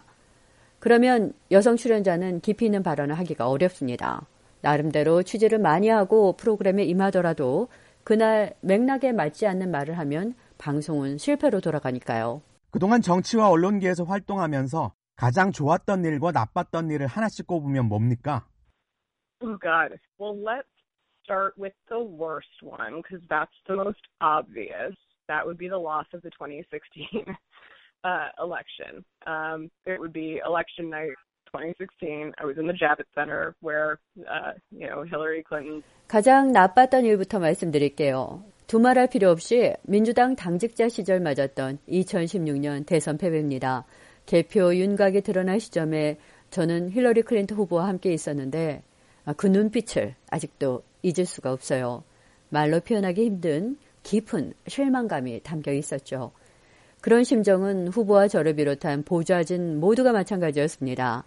그러면 여성 출연자는 깊이 있는 발언을 하기가 어렵습니다. 나름대로 취재를 많이 하고 프로그램에 임하더라도 그날 맥락에 맞지 않는 말을 하면 방송은 실패로 돌아가니까요. 그동안 정치와 언론계에서 활동하면서 가장 좋았던 일과 나빴던 일을 하나씩 꼽으면 뭡니까? Oh, God. Well, let's start with the worst one, because that's the most obvious. That would be the loss of the twenty sixteen uh, election. Um, it would be election night twenty sixteen. I was in the Javits Center where, uh, you know, Hillary Clinton. 가장 나빴던 일부터 말씀드릴게요. 두말할 필요 없이 민주당 당직자 시절 맞았던 이천십육 년 대선 패배입니다. 개표 윤곽이 드러난 시점에 저는 힐러리 클린턴 후보와 함께 있었는데 그 눈빛을 아직도 잊을 수가 없어요. 말로 표현하기 힘든 깊은 실망감이 담겨 있었죠. 그런 심정은 후보와 저를 비롯한 보좌진 모두가 마찬가지였습니다.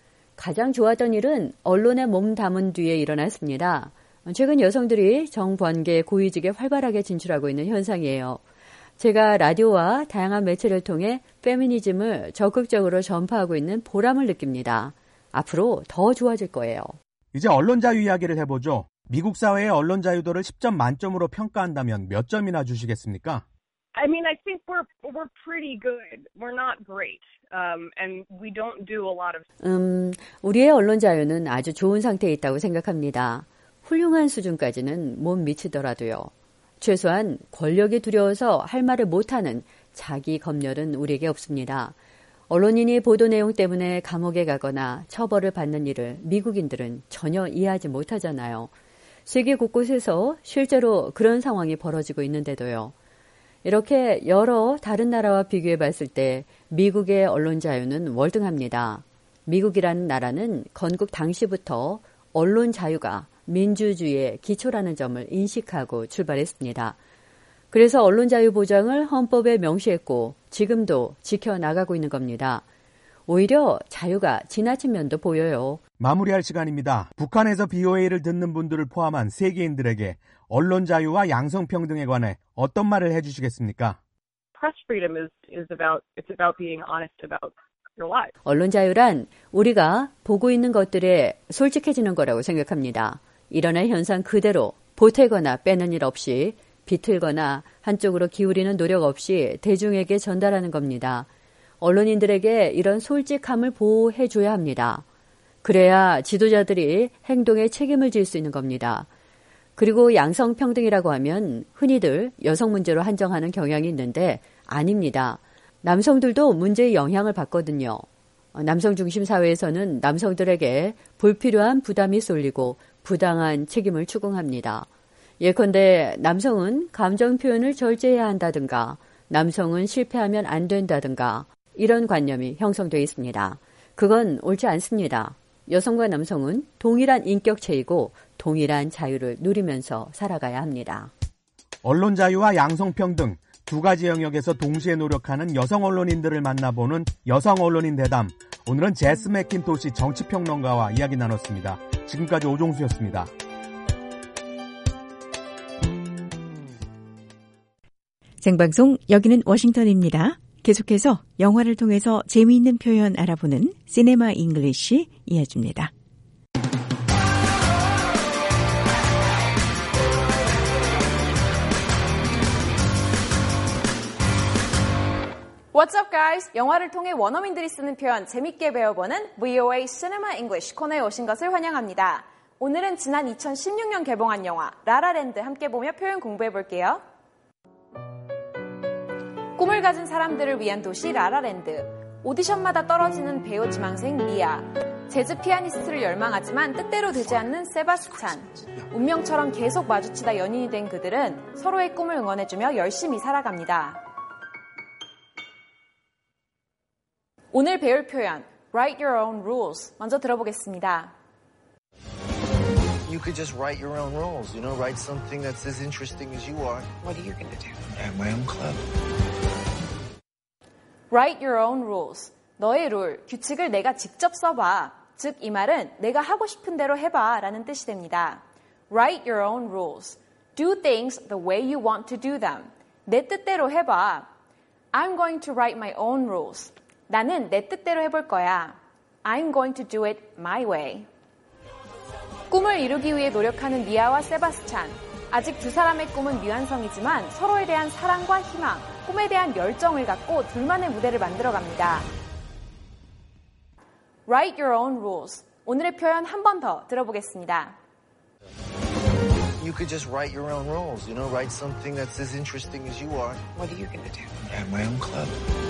가장 좋았던 일은 언론에 몸 담은 뒤에 일어났습니다. 최근 여성들이 정관계 고위직에 활발하게 진출하고 있는 현상이에요. 제가 라디오와 다양한 매체를 통해 페미니즘을 적극적으로 전파하고 있는 보람을 느낍니다. 앞으로 더 좋아질 거예요. 이제 언론 자유 이야기를 해보죠. 미국 사회의 언론 자유도를 십 점 만점으로 평가한다면 몇 점이나 주시겠습니까? I mean, I think we're we're pretty good. We're not great, um, and we don't do a lot of. 음, 우리의 언론 자유는 아주 좋은 상태에 있다고 생각합니다. 훌륭한 수준까지는 못 미치더라도요. 최소한 권력이 두려워서 할 말을 못하는 자기 검열은 우리에게 없습니다. 언론인이 보도 내용 때문에 감옥에 가거나 처벌을 받는 일을 미국인들은 전혀 이해하지 못하잖아요. 세계 곳곳에서 실제로 그런 상황이 벌어지고 있는데도요. 이렇게 여러 다른 나라와 비교해 봤을 때 미국의 언론 자유는 월등합니다. 미국이라는 나라는 건국 당시부터 언론 자유가 민주주의의 기초라는 점을 인식하고 출발했습니다. 그래서 언론 자유 보장을 헌법에 명시했고 지금도 지켜나가고 있는 겁니다. 오히려 자유가 지나친 면도 보여요. 마무리할 시간입니다. 북한에서 비오에이를 듣는 분들을 포함한 세계인들에게 언론 자유와 양성평등에 관해 어떤 말을 해주시겠습니까? Press freedom is is about it's about being honest about your life. 언론 자유란 우리가 보고 있는 것들에 솔직해지는 거라고 생각합니다. 일어난 현상 그대로 보태거나 빼는 일 없이 비틀거나 한쪽으로 기울이는 노력 없이 대중에게 전달하는 겁니다. 언론인들에게 이런 솔직함을 보호해줘야 합니다. 그래야 지도자들이 행동에 책임을 질 수 있는 겁니다. 그리고 양성평등이라고 하면 흔히들 여성 문제로 한정하는 경향이 있는데 아닙니다. 남성들도 문제의 영향을 받거든요. 남성 중심 사회에서는 남성들에게 불필요한 부담이 쏠리고 부당한 책임을 추궁합니다. 예컨대 남성은 감정 표현을 절제해야 한다든가 남성은 실패하면 안 된다든가 이런 관념이 형성되어 있습니다. 그건 옳지 않습니다. 여성과 남성은 동일한 인격체이고 동일한 자유를 누리면서 살아가야 합니다. 언론 자유와 양성평등 두 가지 영역에서 동시에 노력하는 여성 언론인들을 만나보는 여성 언론인 대담. 오늘은 제스 맥킨토시 정치평론가와 이야기 나눴습니다. 지금까지 오종수였습니다. 생방송 여기는 워싱턴입니다. 계속해서 영화를 통해서 재미있는 표현 알아보는 시네마 잉글리시 이어집니다. What's up, guys? 영화를 통해 원어민들이 쓰는 표현 재밌게 배워보는 브이오에이 Cinema English 코너에 오신 것을 환영합니다. 오늘은 지난 이천십육 년 개봉한 영화 라라랜드 함께 보며 표현 공부해볼게요. 꿈을 가진 사람들을 위한 도시 라라랜드. 오디션마다 떨어지는 배우 지망생 미아. 재즈 피아니스트를 열망하지만 뜻대로 되지 않는 세바스찬. 운명처럼 계속 마주치다 연인이 된 그들은 서로의 꿈을 응원해주며 열심히 살아갑니다. 오늘 배울 표현 Write your own rules 먼저 들어보겠습니다. You could just write your own rules, you know, write something that's as interesting as you are. What are you going to do? I have my own club. Write your own rules. 너의 룰, 규칙을 내가 직접 써봐. 즉, 이 말은 내가 하고 싶은 대로 해봐 라는 뜻이 됩니다. Write your own rules. Do things the way you want to do them. 내 뜻대로 해봐. I'm going to write my own rules. 나는 내 뜻대로 해볼 거야. I'm going to do it my way. 꿈을 이루기 위해 노력하는 미아와 세바스찬. 아직 두 사람의 꿈은 미완성이지만 서로에 대한 사랑과 희망, 꿈에 대한 열정을 갖고 둘만의 무대를 만들어갑니다. Write your own rules. 오늘의 표현 한 번 더 들어보겠습니다. You could just write your own rules, you know, write something that's as interesting as you are. What are you going to do? I have my own club.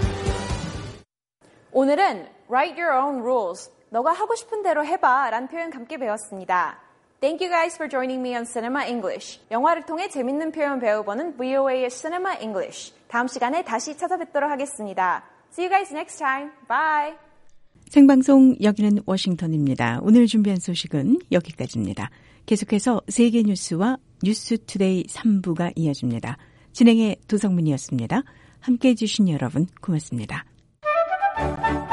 오늘은 Write your own rules. 너가 하고 싶은 대로 해봐 라는 표현 함께 배웠습니다. Thank you guys for joining me on Cinema English. 영화를 통해 재밌는 표현 배워보는 브이오에이의 Cinema English. 다음 시간에 다시 찾아뵙도록 하겠습니다. See you guys next time. Bye. 생방송 여기는 워싱턴입니다. 오늘 준비한 소식은 여기까지입니다. 계속해서 세계 뉴스와 뉴스투데이 삼 부가 이어집니다. 진행의 도성문이었습니다. 함께해 주신 여러분 고맙습니다.